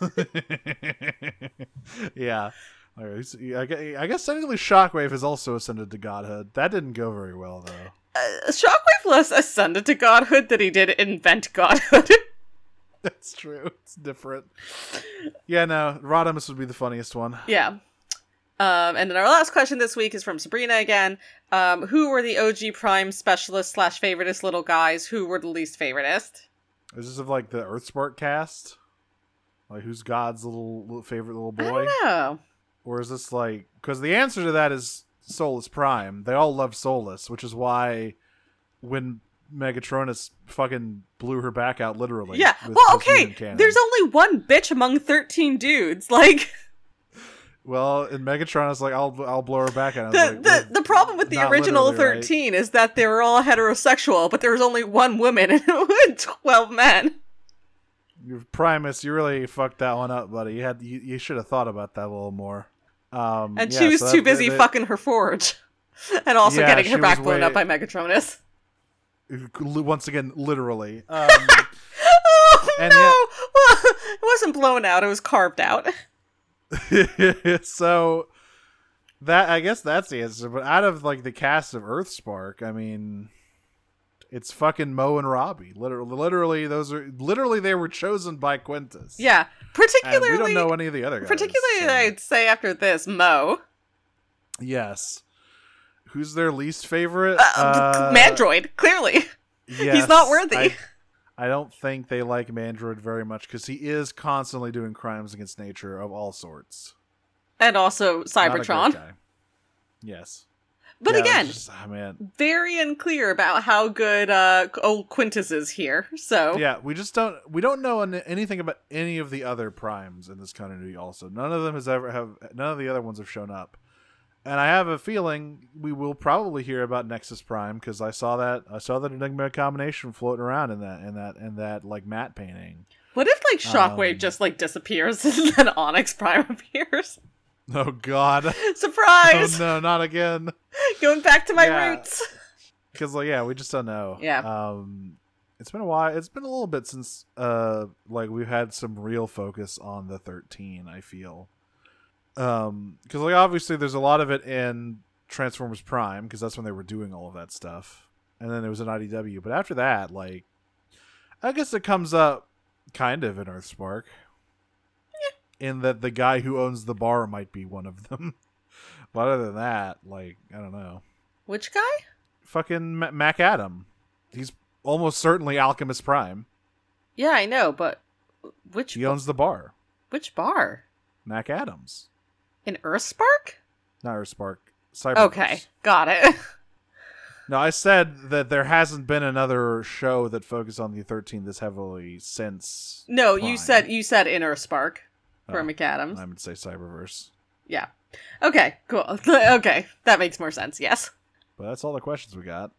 B: Yeah. I guess technically Shockwave has also ascended to godhood. That didn't go very well, though.
C: Shockwave less ascended to godhood than he did invent godhood.
B: That's true. It's different. Yeah, no, Rodimus would be the funniest one.
C: Yeah. And then our last question this week is from Sabrina again. Who were the OG Prime specialist / favoritist little guys? Who were the least favoritist?
B: Is this of like the Earthspark cast? Like who's God's little favorite little boy?
C: I don't know.
B: Or is this like, because the answer to that is Solus Prime. They all love Solus, which is why when Megatronus fucking blew her back out literally.
C: Yeah.
B: with
C: Well,
B: his human
C: okay.
B: cannon.
C: There's only one bitch among 13 dudes. Like
B: Well, in Megatronus, like I'll blow her back out. I was like,
C: the problem with the
B: not
C: original
B: literally, right?
C: 13 is that they were all heterosexual, but there was only one woman and 12 men.
B: Primus, you really fucked that one up, buddy. You should have thought about that a little more.
C: And she was too busy fucking her forge. And also
B: Yeah,
C: getting her
B: she
C: back
B: was
C: blown
B: way-
C: up by Megatronus.
B: Once again, literally.
C: Oh,
B: And
C: no! Well, it wasn't blown out, it was carved out.
B: So that, I guess that's the answer. But out of like the cast of Earthspark, I mean, it's fucking Mo and Robbie. Literally, they were chosen by Quintus.
C: Yeah,
B: And
C: particularly...
B: we don't know any of the other guys.
C: Particularly,
B: so.
C: I'd say after this, Mo.
B: Yes. Who's their least favorite?
C: Mandroid, clearly.
B: Yes,
C: He's not worthy.
B: I don't think they like Mandroid very much because he is constantly doing crimes against nature of all sorts.
C: And also
B: Not a
C: Cybertron.
B: great guy. Yes.
C: But
B: Yeah,
C: again,
B: it's just, man.
C: very unclear about how good old Quintus is here. So
B: Yeah, we don't know anything about any of the other primes in this continuity. Also, none of the other ones have shown up, and I have a feeling we will probably hear about Nexus Prime because I saw that Enigma combination floating around in that like matte painting.
C: what if like Shockwave just like disappears and then Onyx Prime appears?
B: Oh God!
C: Surprise!
B: Oh no, not again!
C: Going back to my
B: Yeah.
C: roots.
B: Because we just don't know.
C: Yeah.
B: It's been a while. It's been a little bit since like we've had some real focus on the 13. I feel. Because like obviously there's a lot of it in Transformers Prime because that's when they were doing all of that stuff, and then it was in IDW. But after that, like, I guess it comes up kind of in Earthspark. In that the guy who owns the bar might be one of them. But other than that, like, I don't know.
C: Which guy?
B: Fucking Mac Adam. He's almost certainly Alchemist Prime.
C: Yeah, I know, but
B: He owns the bar.
C: which bar?
B: Mac Adams.
C: In Earthspark?
B: Not Earthspark. Cyberverse.
C: Okay, got it.
B: No, I said that there hasn't been another show that focused on the 13 this heavily since.
C: No,
B: Prime.
C: you said in Earthspark for
B: Oh,
C: McAdams.
B: I would say Cyberverse.
C: Yeah. Okay, cool. Okay, that makes more sense, yes.
B: But that's all the questions we got.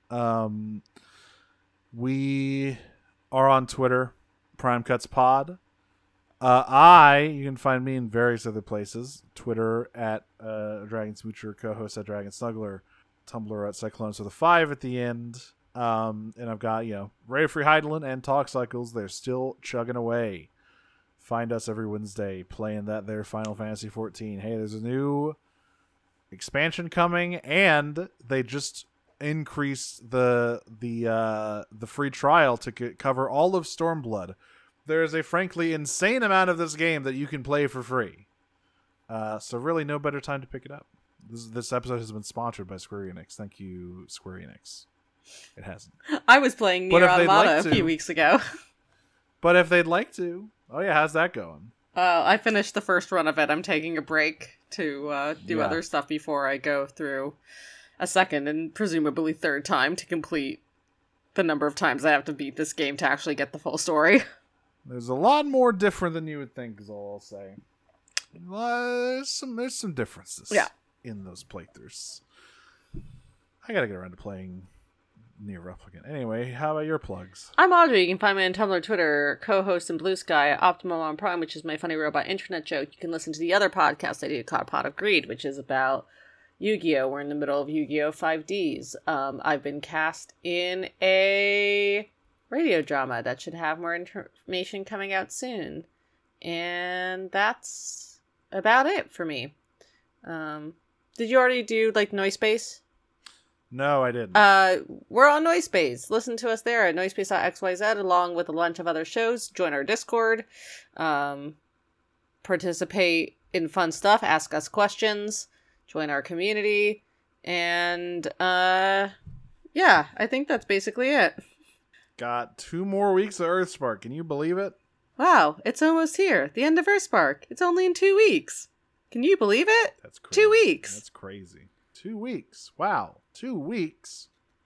B: We are on Twitter, Prime Cuts Pod. You can find me in various other places. Twitter at Dragon Smoocher, co-host at Dragon Snuggler, Tumblr at Cyclones with a 5 at the end. And I've got, Radio Free Heidelin and Talk Cycles. They're still chugging away. Find us every Wednesday playing that there Final Fantasy 14. Hey, there's a new expansion coming, and they just increase the free trial to cover all of Stormblood. There is a frankly insane amount of this game that you can play for free. So really, no better time to pick it up. This episode has been sponsored by Square Enix. Thank you, Square Enix. It hasn't.
C: I was playing Nier Automata a few weeks ago.
B: But if they'd like to, how's that going?
C: I finished the first run of it. I'm taking a break to do other stuff before I go through a second and presumably third time to complete the number of times I have to beat this game to actually get the full story.
B: There's a lot more different than you would think, is all I'll say. There's some differences in those playthroughs. I gotta get around to playing Nier Replicant. Anyway, how about your plugs?
C: I'm Audrey. You can find me on Tumblr, Twitter, co-host in Blue Sky, Optimal on Prime, which is my funny robot internet joke. You can listen to the other podcast I do called Pot of Greed, which is about Yu-Gi-Oh! We're in the middle of Yu-Gi-Oh! 5Ds. I've been cast in a radio drama that should have more information coming out soon. And that's about it for me. Did you already do, Noise Space?
B: No, I didn't.
C: We're on Noisepace. Listen to us there at noisepace.xyz along with a bunch of other shows. Join our Discord. Participate in fun stuff. Ask us questions. Join our community. And, I think that's basically it.
B: Got 2 more weeks of Earthspark. Can you believe it?
C: Wow, it's almost here. The end of Earthspark. It's only in 2 weeks. Can you believe it?
B: That's crazy.
C: 2 weeks.
B: That's crazy. 2 weeks. Wow. 2 weeks.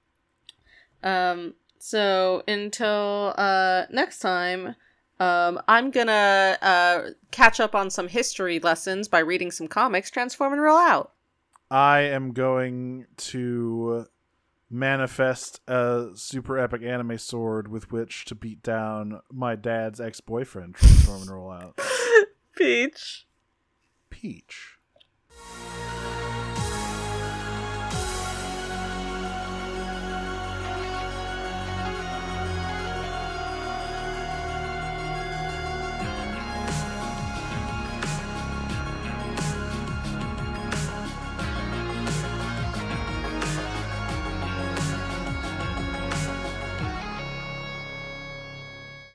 C: So until next time, I'm gonna catch up on some history lessons by reading some comics, transform and roll out.
B: I am going to manifest a super epic anime sword with which to beat down my dad's ex-boyfriend, transform and roll out.
C: Peach.
B: Peach.